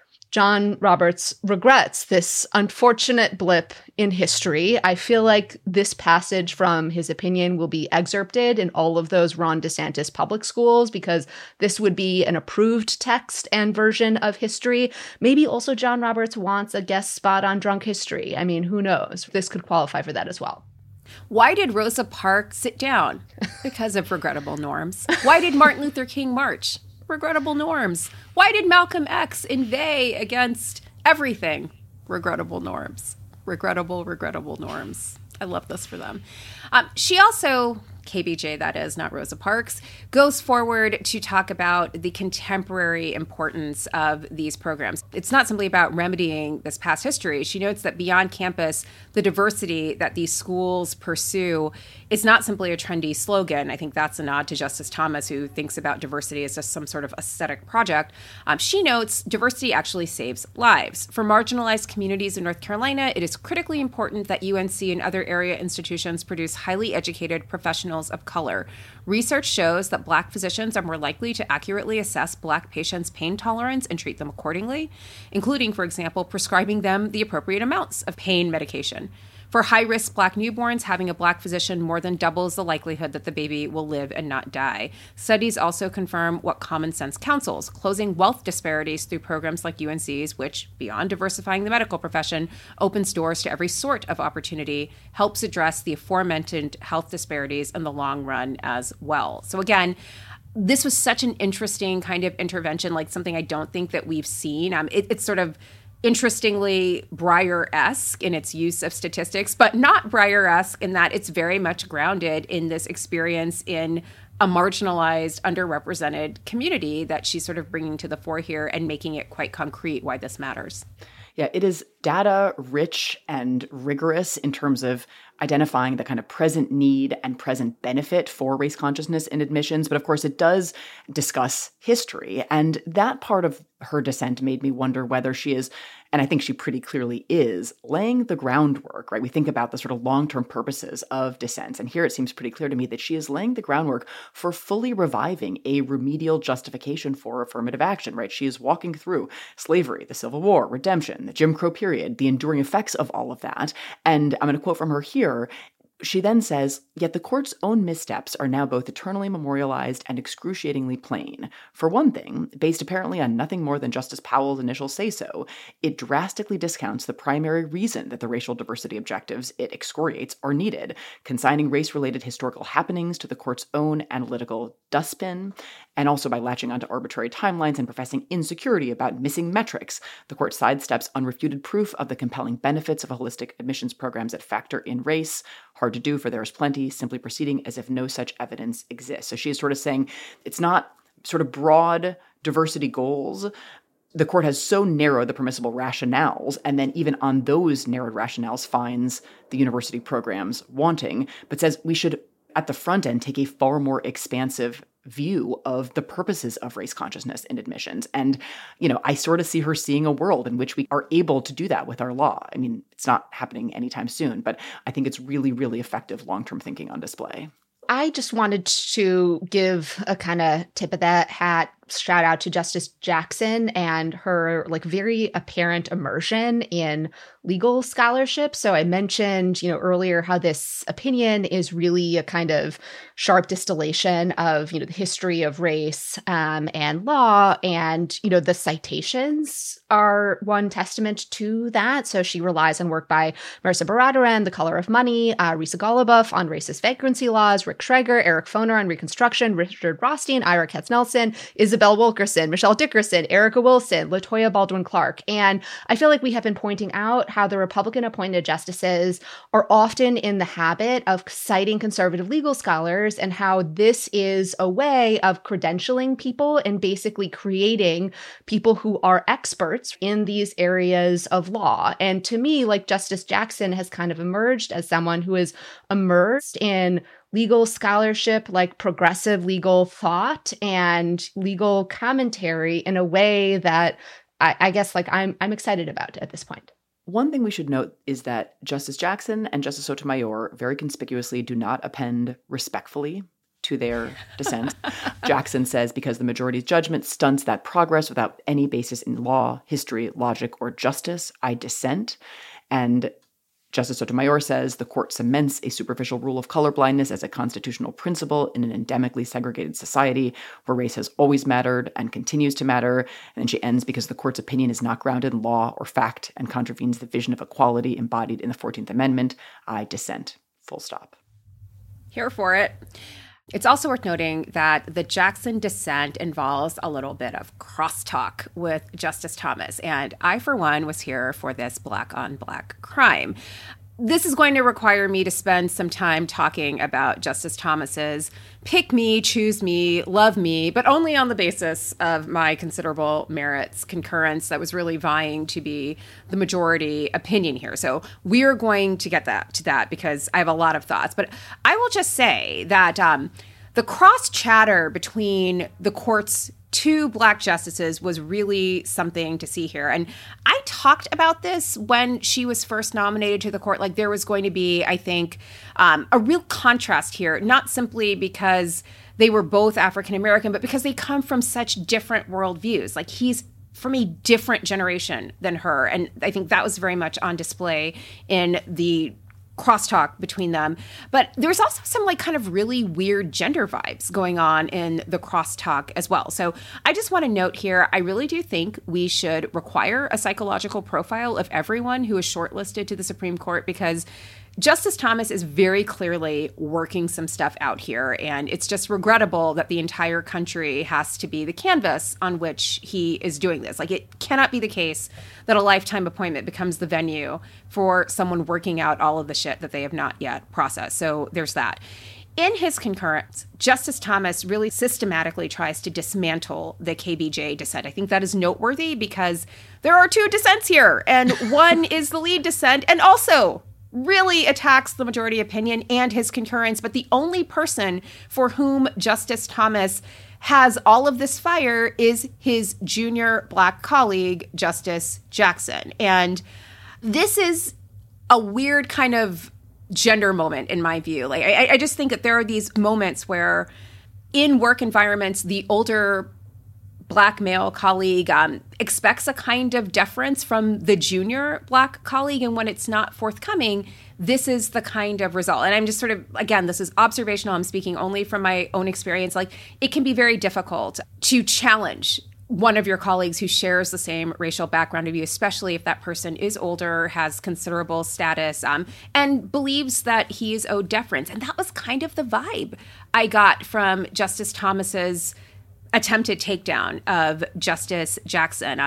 John Roberts regrets this unfortunate blip in history. I feel like this passage from his opinion will be excerpted in all of those Ron DeSantis public schools because this would be an approved text and version of history. Maybe also John Roberts wants a guest spot on Drunk History. I mean, who knows? This could qualify for that as well. Why did Rosa Parks sit down? Because of regrettable norms. Why did Martin Luther King march? Regrettable norms. Why did Malcolm X inveigh against everything? Regrettable norms. Regrettable norms. I love this for them. She also, KBJ that is, not Rosa Parks, goes forward to talk about the contemporary importance of these programs. It's not simply about remedying this past history. She notes that beyond campus, the diversity that these schools pursue is not simply a trendy slogan. I think that's a nod to Justice Thomas, who thinks about diversity as just some sort of aesthetic project. She notes diversity actually saves lives. For marginalized communities in North Carolina, it is critically important that UNC and other area institutions produce highly educated professionals of color. Research shows that Black physicians are more likely to accurately assess Black patients' pain tolerance and treat them accordingly, including, for example, prescribing them the appropriate amounts of pain medication. For high-risk Black newborns, having a Black physician more than doubles the likelihood that the baby will live and not die. Studies also confirm what common sense counsels: closing wealth disparities through programs like UNC's, which, beyond diversifying the medical profession, opens doors to every sort of opportunity, helps address the aforementioned health disparities in the long run as well. So again, this was such an interesting kind of intervention, like something I don't think that we've seen. It's sort of interestingly Breyer-esque in its use of statistics, but not Breyer-esque in that it's very much grounded in this experience in a marginalized, underrepresented community that she's sort of bringing to the fore here and making it quite concrete why this matters. Yeah, it is data rich and rigorous in terms of identifying the kind of present need and present benefit for race consciousness in admissions. But of course, it does discuss history. And that part of her dissent made me wonder whether she is, and I think she pretty clearly is, laying the groundwork, right? We think about the sort of long-term purposes of dissents. And here it seems pretty clear to me that she is laying the groundwork for fully reviving a remedial justification for affirmative action, right? She is walking through slavery, the Civil War, redemption, the Jim Crow period, the enduring effects of all of that. And I'm going to quote from her here. She then says, yet the court's own missteps are now both eternally memorialized and excruciatingly plain. For one thing, based apparently on nothing more than Justice Powell's initial say-so, it drastically discounts the primary reason that the racial diversity objectives it excoriates are needed, consigning race-related historical happenings to the court's own analytical dustbin, and also by latching onto arbitrary timelines and professing insecurity about missing metrics. The court sidesteps unrefuted proof of the compelling benefits of holistic admissions programs that factor in race. Hard to do, for there is plenty, simply proceeding as if no such evidence exists. So she is sort of saying it's not sort of broad diversity goals. The court has so narrowed the permissible rationales, and then even on those narrowed rationales finds the university programs wanting, but says we should, at the front end, take a far more expansive view of the purposes of race consciousness in admissions. And, I sort of see her seeing a world in which we are able to do that with our law. I mean, it's not happening anytime soon, but I think it's really, really effective long-term thinking on display. I just wanted to give a kind of tip of that hat shout out to Justice Jackson and her very apparent immersion in legal scholarship. So I mentioned, earlier how this opinion is really a kind of sharp distillation of, the history of race and law. And, the citations are one testament to that. So she relies on work by Marisa Baradaran, The Color of Money, Risa Goluboff on racist vagrancy laws, Rick Schreger, Eric Foner on Reconstruction, Richard Rothstein, Ira Katz-Nelson, Isabel Wilkerson, Michelle Dickerson, Erica Wilson, LaToya Baldwin-Clark. And I feel like we have been pointing out how the Republican-appointed justices are often in the habit of citing conservative legal scholars and how this is a way of credentialing people and basically creating people who are experts in these areas of law. And to me, Justice Jackson has kind of emerged as someone who is immersed in legal scholarship, progressive legal thought and legal commentary in a way that I guess I'm excited about at this point. One thing we should note is that Justice Jackson and Justice Sotomayor very conspicuously do not append respectfully to their dissent. Jackson says, because the majority's judgment stunts that progress without any basis in law, history, logic, or justice, I dissent. And Justice Sotomayor says the court cements a superficial rule of colorblindness as a constitutional principle in an endemically segregated society where race has always mattered and continues to matter. And then she ends, because the court's opinion is not grounded in law or fact and contravenes the vision of equality embodied in the 14th Amendment, I dissent. Full stop. Here for it. It's also worth noting that the Jackson dissent involves a little bit of crosstalk with Justice Thomas. And I, for one, was here for this black-on-black crime. This is going to require me to spend some time talking about Justice Thomas's pick me, choose me, love me, but only on the basis of my considerable merits concurrence that was really vying to be the majority opinion here. So we're going to get to that because I have a lot of thoughts. But I will just say that the cross chatter between the court's two Black justices was really something to see here. And I talked about this when she was first nominated to the court. There was going to be, I think, a real contrast here, not simply because they were both African American, but because they come from such different worldviews. He's from a different generation than her. And I think that was very much on display in the crosstalk between them. But there's also some kind of really weird gender vibes going on in the crosstalk as well. So I just want to note here, I really do think we should require a psychological profile of everyone who is shortlisted to the Supreme Court, because Justice Thomas is very clearly working some stuff out here, and it's just regrettable that the entire country has to be the canvas on which he is doing this. It cannot be the case that a lifetime appointment becomes the venue for someone working out all of the shit that they have not yet processed. So there's that. In his concurrence, Justice Thomas really systematically tries to dismantle the KBJ dissent. I think that is noteworthy because there are two dissents here, and one is the lead dissent, and also really attacks the majority opinion and his concurrence. But the only person for whom Justice Thomas has all of this fire is his junior Black colleague, Justice Jackson. And this is a weird kind of gender moment in my view. I just think that there are these moments where in work environments, the older Black male colleague expects a kind of deference from the junior Black colleague, and when it's not forthcoming, this is the kind of result. And I'm just sort of, again, this is observational. I'm speaking only from my own experience. Like, it can be very difficult to challenge one of your colleagues who shares the same racial background of you, especially if that person is older, has considerable status, and believes that he is owed deference. And that was kind of the vibe I got from Justice Thomas's attempted takedown of Justice Jackson.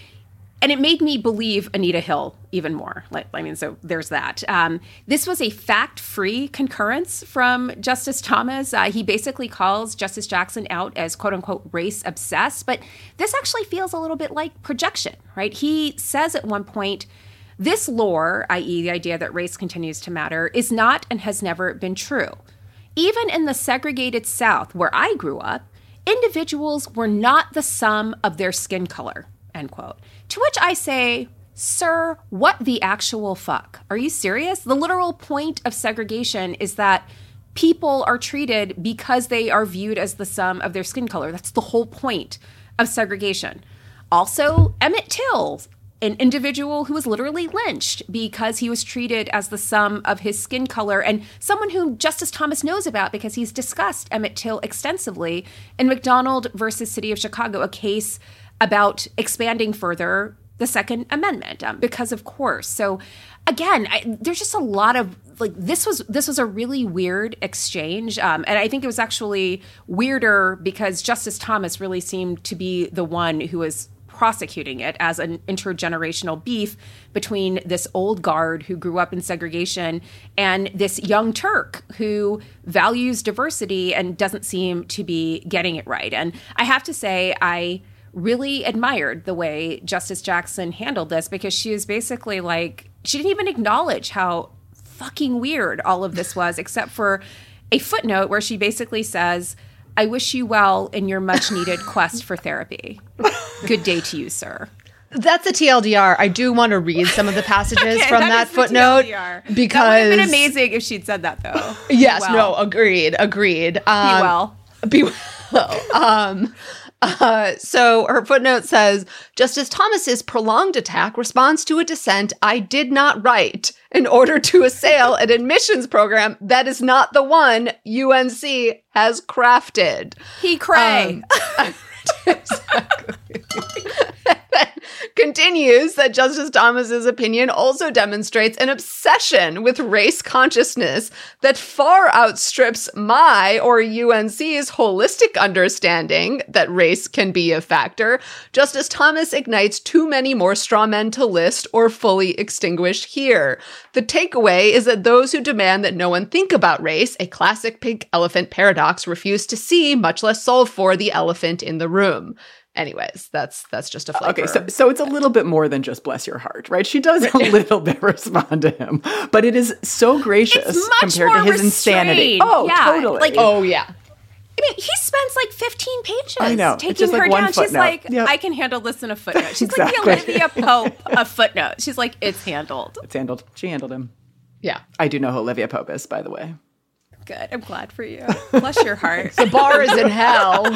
And it made me believe Anita Hill even more. So there's that. This was a fact-free concurrence from Justice Thomas. He basically calls Justice Jackson out as, quote unquote, race obsessed. But this actually feels a little bit like projection, right? He says at one point, this lore, i.e. the idea that race continues to matter, is not and has never been true. Even in the segregated South, where I grew up, individuals were not the sum of their skin color, end quote. To which I say, sir, what the actual fuck? Are you serious? The literal point of segregation is that people are treated because they are viewed as the sum of their skin color. That's the whole point of segregation. Also, Emmett Till, an individual who was literally lynched because he was treated as the sum of his skin color, and someone whom Justice Thomas knows about because he's discussed Emmett Till extensively in McDonald versus City of Chicago, a case about expanding further the Second Amendment, because of course. So again, there's just a lot of, like, this was a really weird exchange. And I think it was actually weirder because Justice Thomas really seemed to be the one who was prosecuting it as an intergenerational beef between this old guard who grew up in segregation and this young Turk who values diversity and doesn't seem to be getting it right. And I have to say, I really admired the way Justice Jackson handled this, because she is basically like, she didn't even acknowledge how fucking weird all of this was, except for a footnote where she basically says, I wish you well in your much needed quest for therapy. Good day to you, sir. That's a TLDR. I do want to read some of the passages from that footnote, because that would have been amazing if she'd said that, though. Yes, well. No, agreed. Be well. So her footnote says, Justice Thomas's prolonged attack responds to a dissent I did not write in order to assail an admissions program that is not the one UNC has crafted. He cray. Exactly. Continues that Justice Thomas's opinion also demonstrates an obsession with race consciousness that far outstrips my or UNC's holistic understanding that race can be a factor. Justice Thomas ignites too many more straw men to list or fully extinguish here. The takeaway is that those who demand that no one think about race, a classic pink elephant paradox, refuse to see, much less solve for, the elephant in the room. Anyways, that's just a flavor. Okay, so it's a little bit more than just bless your heart, right? She does a little bit respond to him, but it is so gracious compared to his insanity. Oh, yeah. Totally. Oh, yeah. I mean, he spends like 15 pages taking her like down. Footnote. She's like, yep. I can handle this in a footnote. She's Exactly. like the Olivia Pope of footnotes. She's like, it's handled. It's handled. She handled him. Yeah. I do know who Olivia Pope is, by the way. Good. I'm glad for you. Bless your heart. The bar is in hell.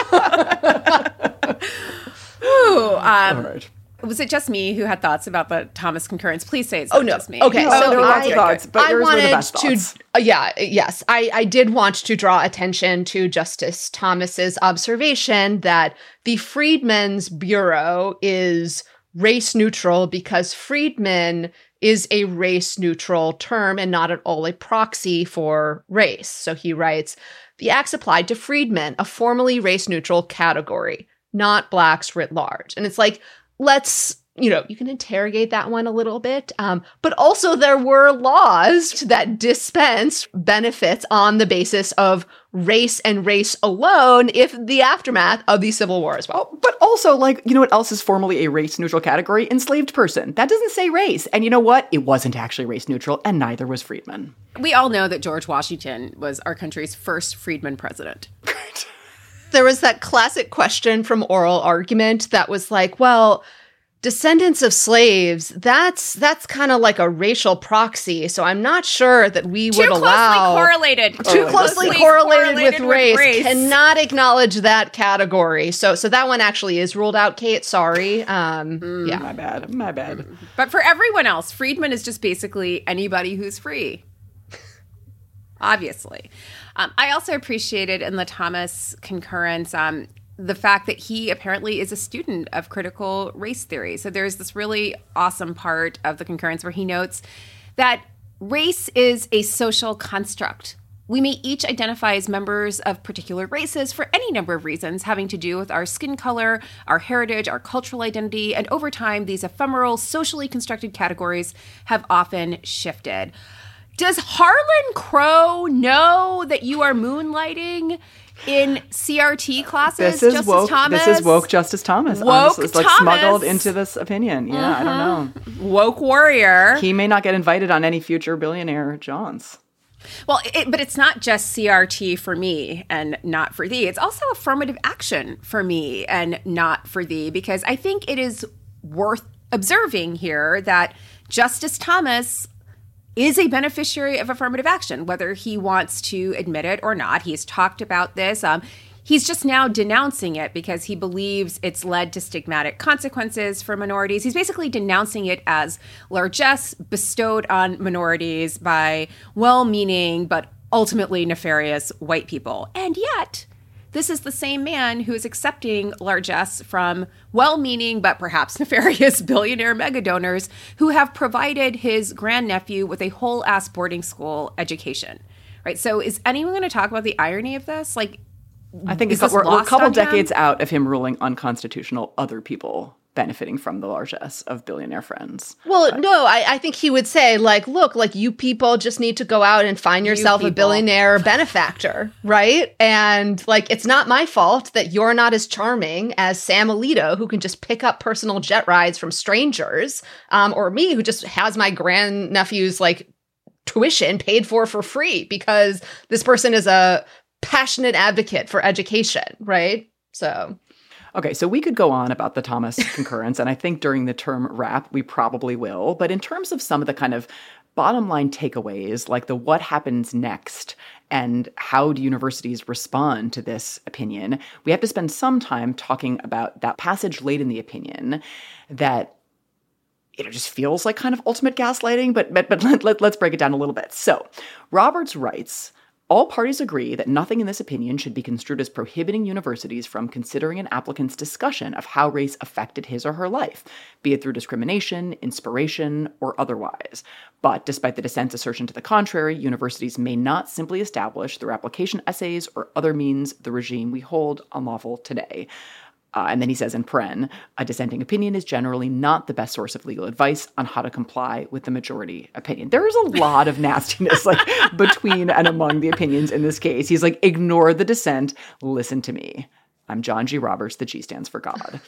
Ooh, All right. Was it just me who had thoughts about the Thomas concurrence? Please say it's not not just me. Okay, so there were lots of thoughts, but yours were the best thoughts. I did want to draw attention to Justice Thomas's observation that the Freedmen's Bureau is race neutral because Freedmen is a race neutral term and not at all a proxy for race. So he writes, the acts applied to freedmen, a formally race neutral category, not blacks writ large. And it's like, let's, you can interrogate that one a little bit. But also there were laws that dispense benefits on the basis of race and race alone if the aftermath of the Civil War as well. Oh, but also, you know what else is formally a race-neutral category? Enslaved person. That doesn't say race. And you know what? It wasn't actually race-neutral, and neither was freedman. We all know that George Washington was our country's first freedman president. There was that classic question from oral argument that was like, well, descendants of slaves, that's kind of like a racial proxy. So I'm not sure that we would allow too closely correlated with race. Cannot acknowledge that category. So that one actually is ruled out, Kate. Sorry. Yeah, my bad. But for everyone else, freedman is just basically anybody who's free. Obviously. I also appreciated in the Thomas concurrence the fact that he apparently is a student of critical race theory. So there's this really awesome part of the concurrence where he notes that race is a social construct. We may each identify as members of particular races for any number of reasons having to do with our skin color, our heritage, our cultural identity, and over time, these ephemeral, socially constructed categories have often shifted. Does Harlan Crow know that you are moonlighting in CRT classes, This is Justice Thomas? This is woke Justice Thomas. Woke It's like smuggled into this opinion. Yeah, I don't know. Woke warrior. He may not get invited on any future billionaire Johns. Well, but it's not just CRT for me and not for thee. It's also affirmative action for me and not for thee, because I think it is worth observing here that Justice Thomas is a beneficiary of affirmative action, whether he wants to admit it or not. He's talked about this. He's just now denouncing it because he believes it's led to stigmatic consequences for minorities. He's basically denouncing it as largesse bestowed on minorities by well-meaning but ultimately nefarious white people. And yet, this is the same man who is accepting largesse from well-meaning but perhaps nefarious billionaire megadonors who have provided his grandnephew with a whole-ass boarding school education. Right? So is anyone going to talk about the irony of this? Like, I think we're a couple decades out of him ruling unconstitutional other people benefiting from the largesse of billionaire friends. Well, no, I think he would say, like, look, like, you people just need to go out and find yourself a billionaire benefactor, right? And, like, it's not my fault that you're not as charming as Sam Alito, who can just pick up personal jet rides from strangers, or me, who just has my grandnephew's, like, tuition paid for free because this person is a passionate advocate for education, right? So... Okay, so we could go on about the Thomas concurrence, and I think during the term wrap, we probably will. But in terms of some of the kind of bottom line takeaways, like the what happens next and how do universities respond to this opinion, we have to spend some time talking about that passage late in the opinion that just feels like kind of ultimate gaslighting, but let's break it down a little bit. So Roberts writes, all parties agree that nothing in this opinion should be construed as prohibiting universities from considering an applicant's discussion of how race affected his or her life, be it through discrimination, inspiration, or otherwise. But despite the dissent's assertion to the contrary, universities may not simply establish through application essays or other means the regime we hold unlawful today. And then he says in paren, a dissenting opinion is generally not the best source of legal advice on how to comply with the majority opinion. There is a lot of nastiness like between and among the opinions in this case. He's like, ignore the dissent, listen to me. I'm John G. Roberts, the G stands for God.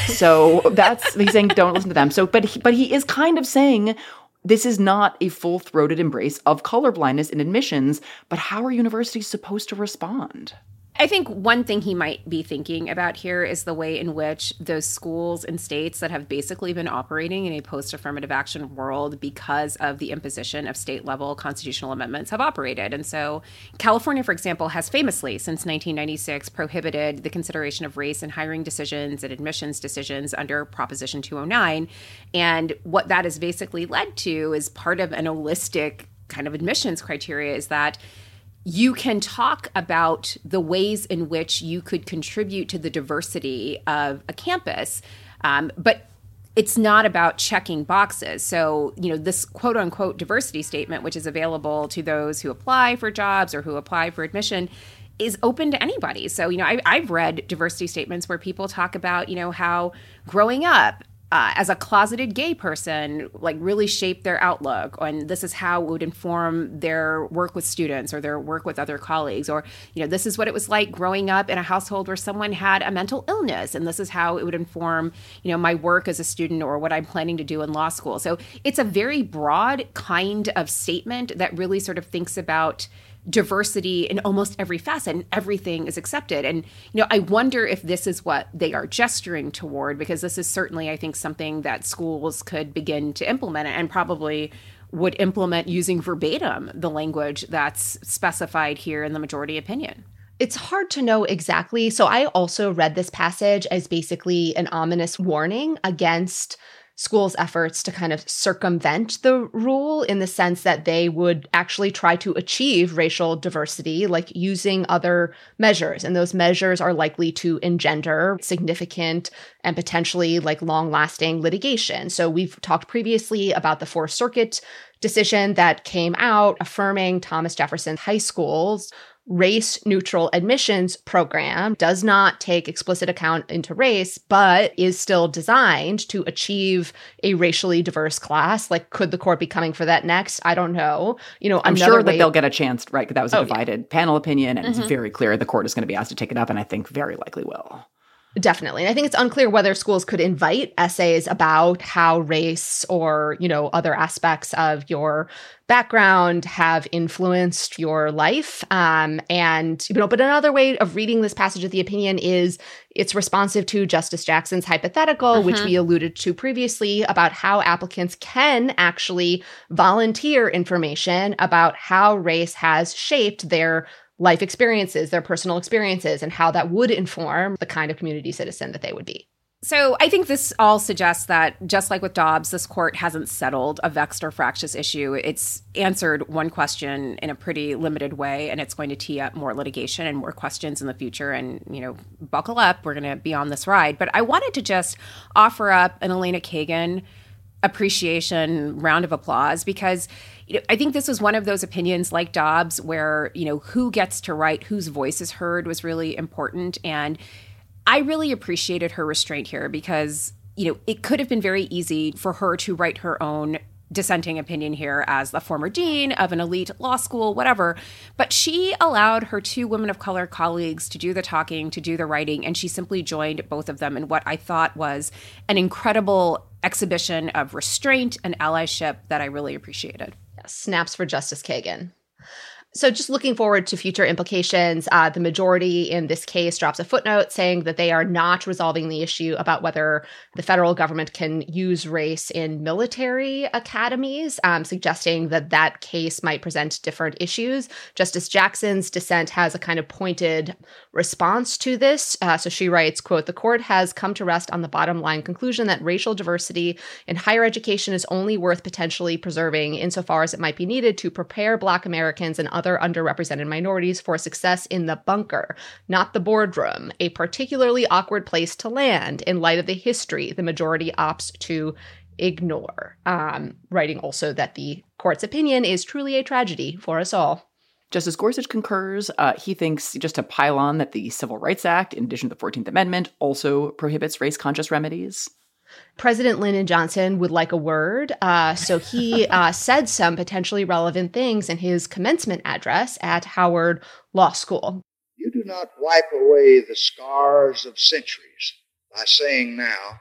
So he's saying don't listen to them. So, but he is kind of saying this is not a full-throated embrace of colorblindness in admissions, but how are universities supposed to respond? I think one thing he might be thinking about here is the way in which those schools and states that have basically been operating in a post-affirmative action world because of the imposition of state-level constitutional amendments have operated. And so California, for example, has famously, since 1996, prohibited the consideration of race in hiring decisions and admissions decisions under Proposition 209. And what that has basically led to is part of an holistic kind of admissions criteria is that you can talk about the ways in which you could contribute to the diversity of a campus, but it's not about checking boxes. So, this quote unquote diversity statement, which is available to those who apply for jobs or who apply for admission, is open to anybody. So, I've read diversity statements where people talk about, how growing up as a closeted gay person, like really shaped their outlook. And this is how it would inform their work with students or their work with other colleagues. Or, this is what it was like growing up in a household where someone had a mental illness. And this is how it would inform, my work as a student or what I'm planning to do in law school. So it's a very broad kind of statement that really sort of thinks about diversity in almost every facet and everything is accepted. And, I wonder if this is what they are gesturing toward, because this is certainly, I think, something that schools could begin to implement and probably would implement using verbatim the language that's specified here in the majority opinion. It's hard to know exactly. So I also read this passage as basically an ominous warning against schools' efforts to kind of circumvent the rule, in the sense that they would actually try to achieve racial diversity, like using other measures. And those measures are likely to engender significant and potentially like long-lasting litigation. So we've talked previously about the Fourth Circuit decision that came out affirming Thomas Jefferson High School's race-neutral admissions program does not take explicit account into race, but is still designed to achieve a racially diverse class. Like, could the court be coming for that next? I don't know. I'm sure that they'll get a chance, right? Because that was a divided panel opinion, and it's very clear the court is going to be asked to take it up, and I think very likely will. Definitely. And I think it's unclear whether schools could invite essays about how race or, other aspects of your background have influenced your life. But another way of reading this passage of the opinion is it's responsive to Justice Jackson's hypothetical, which we alluded to previously, about how applicants can actually volunteer information about how race has shaped their life experiences, their personal experiences, and how that would inform the kind of community citizen that they would be. So I think this all suggests that, just like with Dobbs, this court hasn't settled a vexed or fractious issue. It's answered one question in a pretty limited way, and it's going to tee up more litigation and more questions in the future. And, buckle up. We're going to be on this ride. But I wanted to just offer up an Elena Kagan appreciation round of applause, because I think this was one of those opinions like Dobbs where, who gets to write, whose voice is heard was really important. And I really appreciated her restraint here because, it could have been very easy for her to write her own dissenting opinion here as the former dean of an elite law school, whatever. But she allowed her two women of color colleagues to do the talking, to do the writing, and she simply joined both of them in what I thought was an incredible exhibition of restraint and allyship that I really appreciated. Snaps for Justice Kagan. So just looking forward to future implications, the majority in this case drops a footnote saying that they are not resolving the issue about whether the federal government can use race in military academies, suggesting that that case might present different issues. Justice Jackson's dissent has a kind of pointed response to this. So she writes, quote, "The court has come to rest on the bottom line conclusion that racial diversity in higher education is only worth potentially preserving insofar as it might be needed to prepare Black Americans and other underrepresented minorities for success in the bunker, not the boardroom, a particularly awkward place to land in light of the history the majority opts to ignore." Writing also that the court's opinion is truly a tragedy for us all. Justice Gorsuch concurs. He thinks, just to pile on, that the Civil Rights Act, in addition to the 14th Amendment, also prohibits race-conscious remedies. President Lyndon Johnson would like a word. So he said some potentially relevant things in his commencement address at Howard Law School. You do not wipe away the scars of centuries by saying now,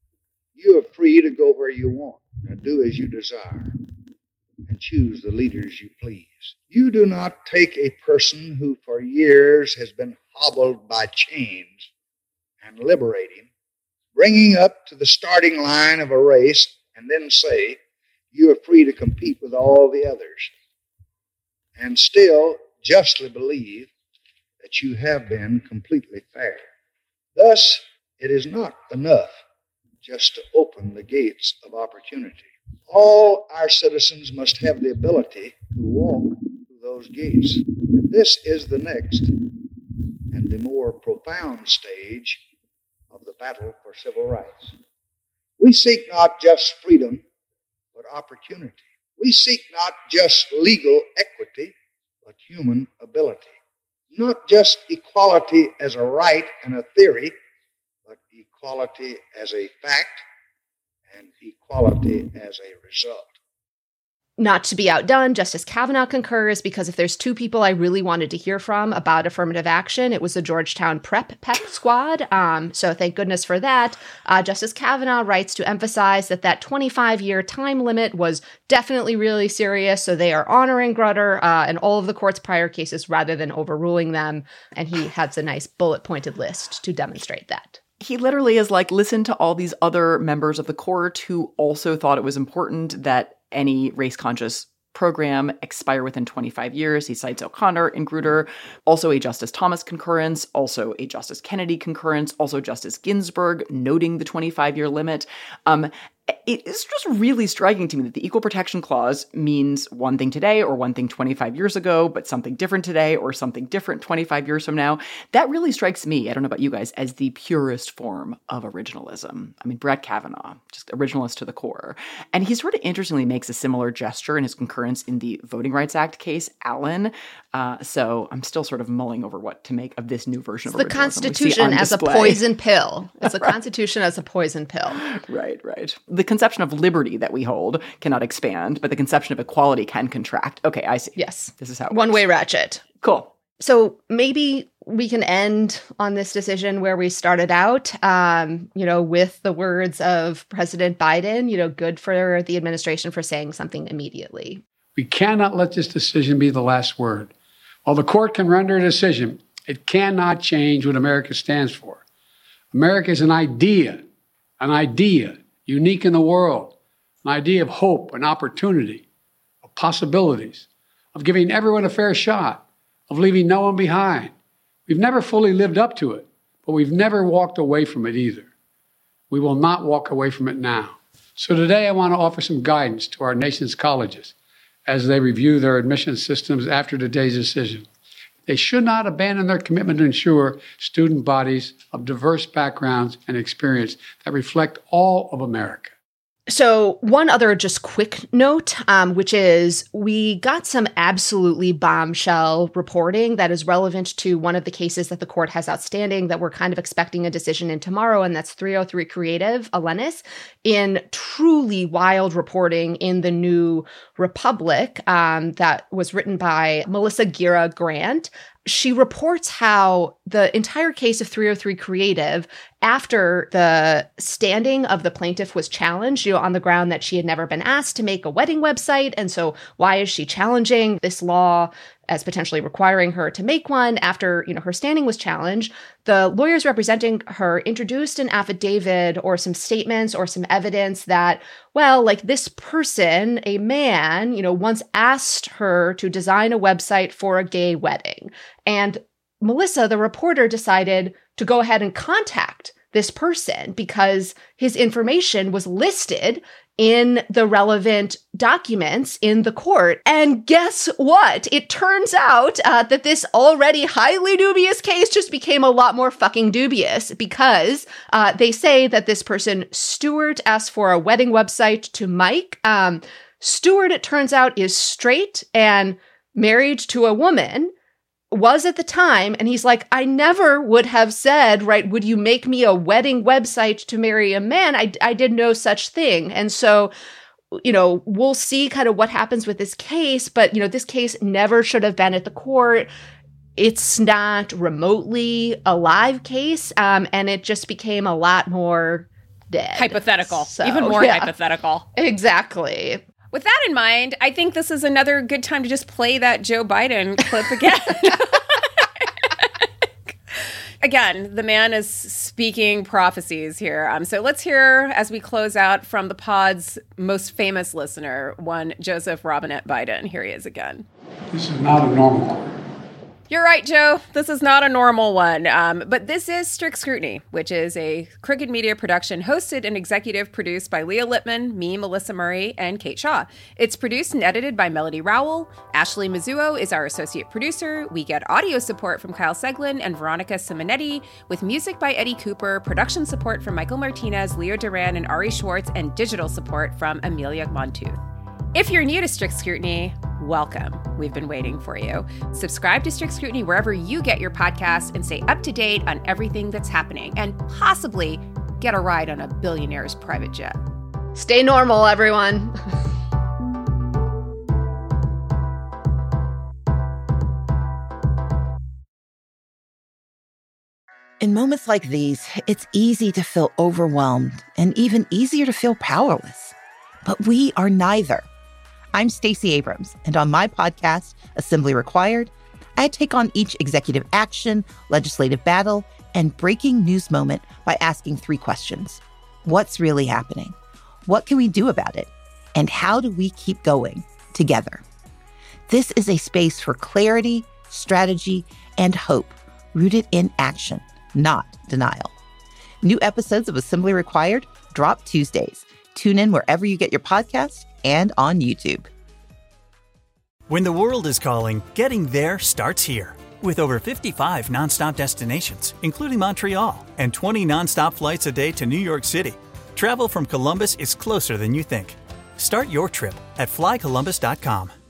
you are free to go where you want and do as you desire and choose the leaders you please. You do not take a person who for years has been hobbled by chains and liberate him, bringing up to the starting line of a race, and then say, you are free to compete with all the others, and still justly believe that you have been completely fair. Thus, it is not enough just to open the gates of opportunity. All our citizens must have the ability to walk through those gates. And this is the next and the more profound stage of the battle for civil rights. We seek not just freedom, but opportunity. We seek not just legal equity, but human ability. Not just equality as a right and a theory, but equality as a fact and equality as a result. Not to be outdone, Justice Kavanaugh concurs, because if there's two people I really wanted to hear from about affirmative action, it was the Georgetown Pep Squad. So thank goodness for that. Justice Kavanaugh writes to emphasize that 25-year time limit was definitely really serious, so they are honoring Grutter and all of the court's prior cases rather than overruling them. And he has a nice bullet-pointed list to demonstrate that. He literally is like, listen to all these other members of the court who also thought it was important that any race-conscious program expire within 25 years. He cites O'Connor and Grutter, also a Justice Thomas concurrence, also a Justice Kennedy concurrence, also Justice Ginsburg noting the 25-year limit. It is just really striking to me that the Equal Protection Clause means one thing today or one thing 25 years ago, but something different today or something different 25 years from now. That really strikes me, I don't know about you guys, as the purest form of originalism. I mean, Brett Kavanaugh, just originalist to the core. And he sort of interestingly makes a similar gesture in his concurrence in the Voting Rights Act case, Allen. So I'm still sort of mulling over what to make of this new version of originalism. The Constitution as a poison pill. It's the Constitution as a poison pill. Right. The conception of liberty that we hold cannot expand, but the conception of equality can contract. Okay, I see. Yes. This is how it One-way ratchet. Cool. So maybe we can end on this decision where we started out, with the words of President Biden, good for the administration for saying something immediately. We cannot let this decision be the last word. While the court can render a decision, it cannot change what America stands for. America is an idea unique in the world, an idea of hope and opportunity, of possibilities, of giving everyone a fair shot, of leaving no one behind. We've never fully lived up to it, but we've never walked away from it either. We will not walk away from it now. So today I want to offer some guidance to our nation's colleges as they review their admission systems after today's decision. They should not abandon their commitment to ensure student bodies of diverse backgrounds and experience that reflect all of America. So one other just quick note, which is we got some absolutely bombshell reporting that is relevant to one of the cases that the court has outstanding that we're kind of expecting a decision in tomorrow, and that's 303 Creative, Alenis, in truly wild reporting in the New Republic that was written by Melissa Gira Grant. She reports how the entire case of 303 Creative, after the standing of the plaintiff was challenged, on the ground that she had never been asked to make a wedding website. And so why is she challenging this law as potentially requiring her to make one after, her standing was challenged? The lawyers representing her introduced an affidavit or some statements or some evidence that, this person, a man, once asked her to design a website for a gay wedding. And Melissa, the reporter, decided to go ahead and contact this person because his information was listed in the relevant documents in the court. And guess what? It turns out that this already highly dubious case just became a lot more fucking dubious because they say that this person, Stuart, asked for a wedding website to Mike. Stuart, it turns out, is straight and married to a woman, was at the time, and he's like, I never would have said, would you make me a wedding website to marry a man? I did no such thing. And so, we'll see kind of what happens with this case, but, this case never should have been at the court. It's not remotely a live case, and it just became a lot more dead. Hypothetical. So, even more hypothetical. Exactly. With that in mind, I think this is another good time to just play that Joe Biden clip again. Again, the man is speaking prophecies here. So let's hear, as we close out, from the pod's most famous listener, one Joseph Robinette Biden. Here he is again. This is not a normal court. You're right, Joe. This is not a normal one. But this is Strict Scrutiny, which is a Crooked Media production hosted and executive produced by Leah Lippman, me, Melissa Murray, and Kate Shaw. It's produced and edited by Melody Rowell. Ashley Mizuo is our associate producer. We get audio support from Kyle Seglin and Veronica Simonetti, with music by Eddie Cooper, production support from Michael Martinez, Leo Duran, and Ari Schwartz, and digital support from Amelia Montooth. If you're new to Strict Scrutiny, welcome. We've been waiting for you. Subscribe to Strict Scrutiny wherever you get your podcasts and stay up to date on everything that's happening and possibly get a ride on a billionaire's private jet. Stay normal, everyone. In moments like these, it's easy to feel overwhelmed and even easier to feel powerless. But we are neither. I'm Stacey Abrams, and on my podcast, Assembly Required, I take on each executive action, legislative battle, and breaking news moment by asking 3 questions. What's really happening? What can we do about it? And how do we keep going together? This is a space for clarity, strategy, and hope, rooted in action, not denial. New episodes of Assembly Required drop Tuesdays. Tune in wherever you get your podcasts and on YouTube. When the world is calling, getting there starts here. With over 55 nonstop destinations, including Montreal, and 20 nonstop flights a day to New York City, travel from Columbus is closer than you think. Start your trip at flycolumbus.com.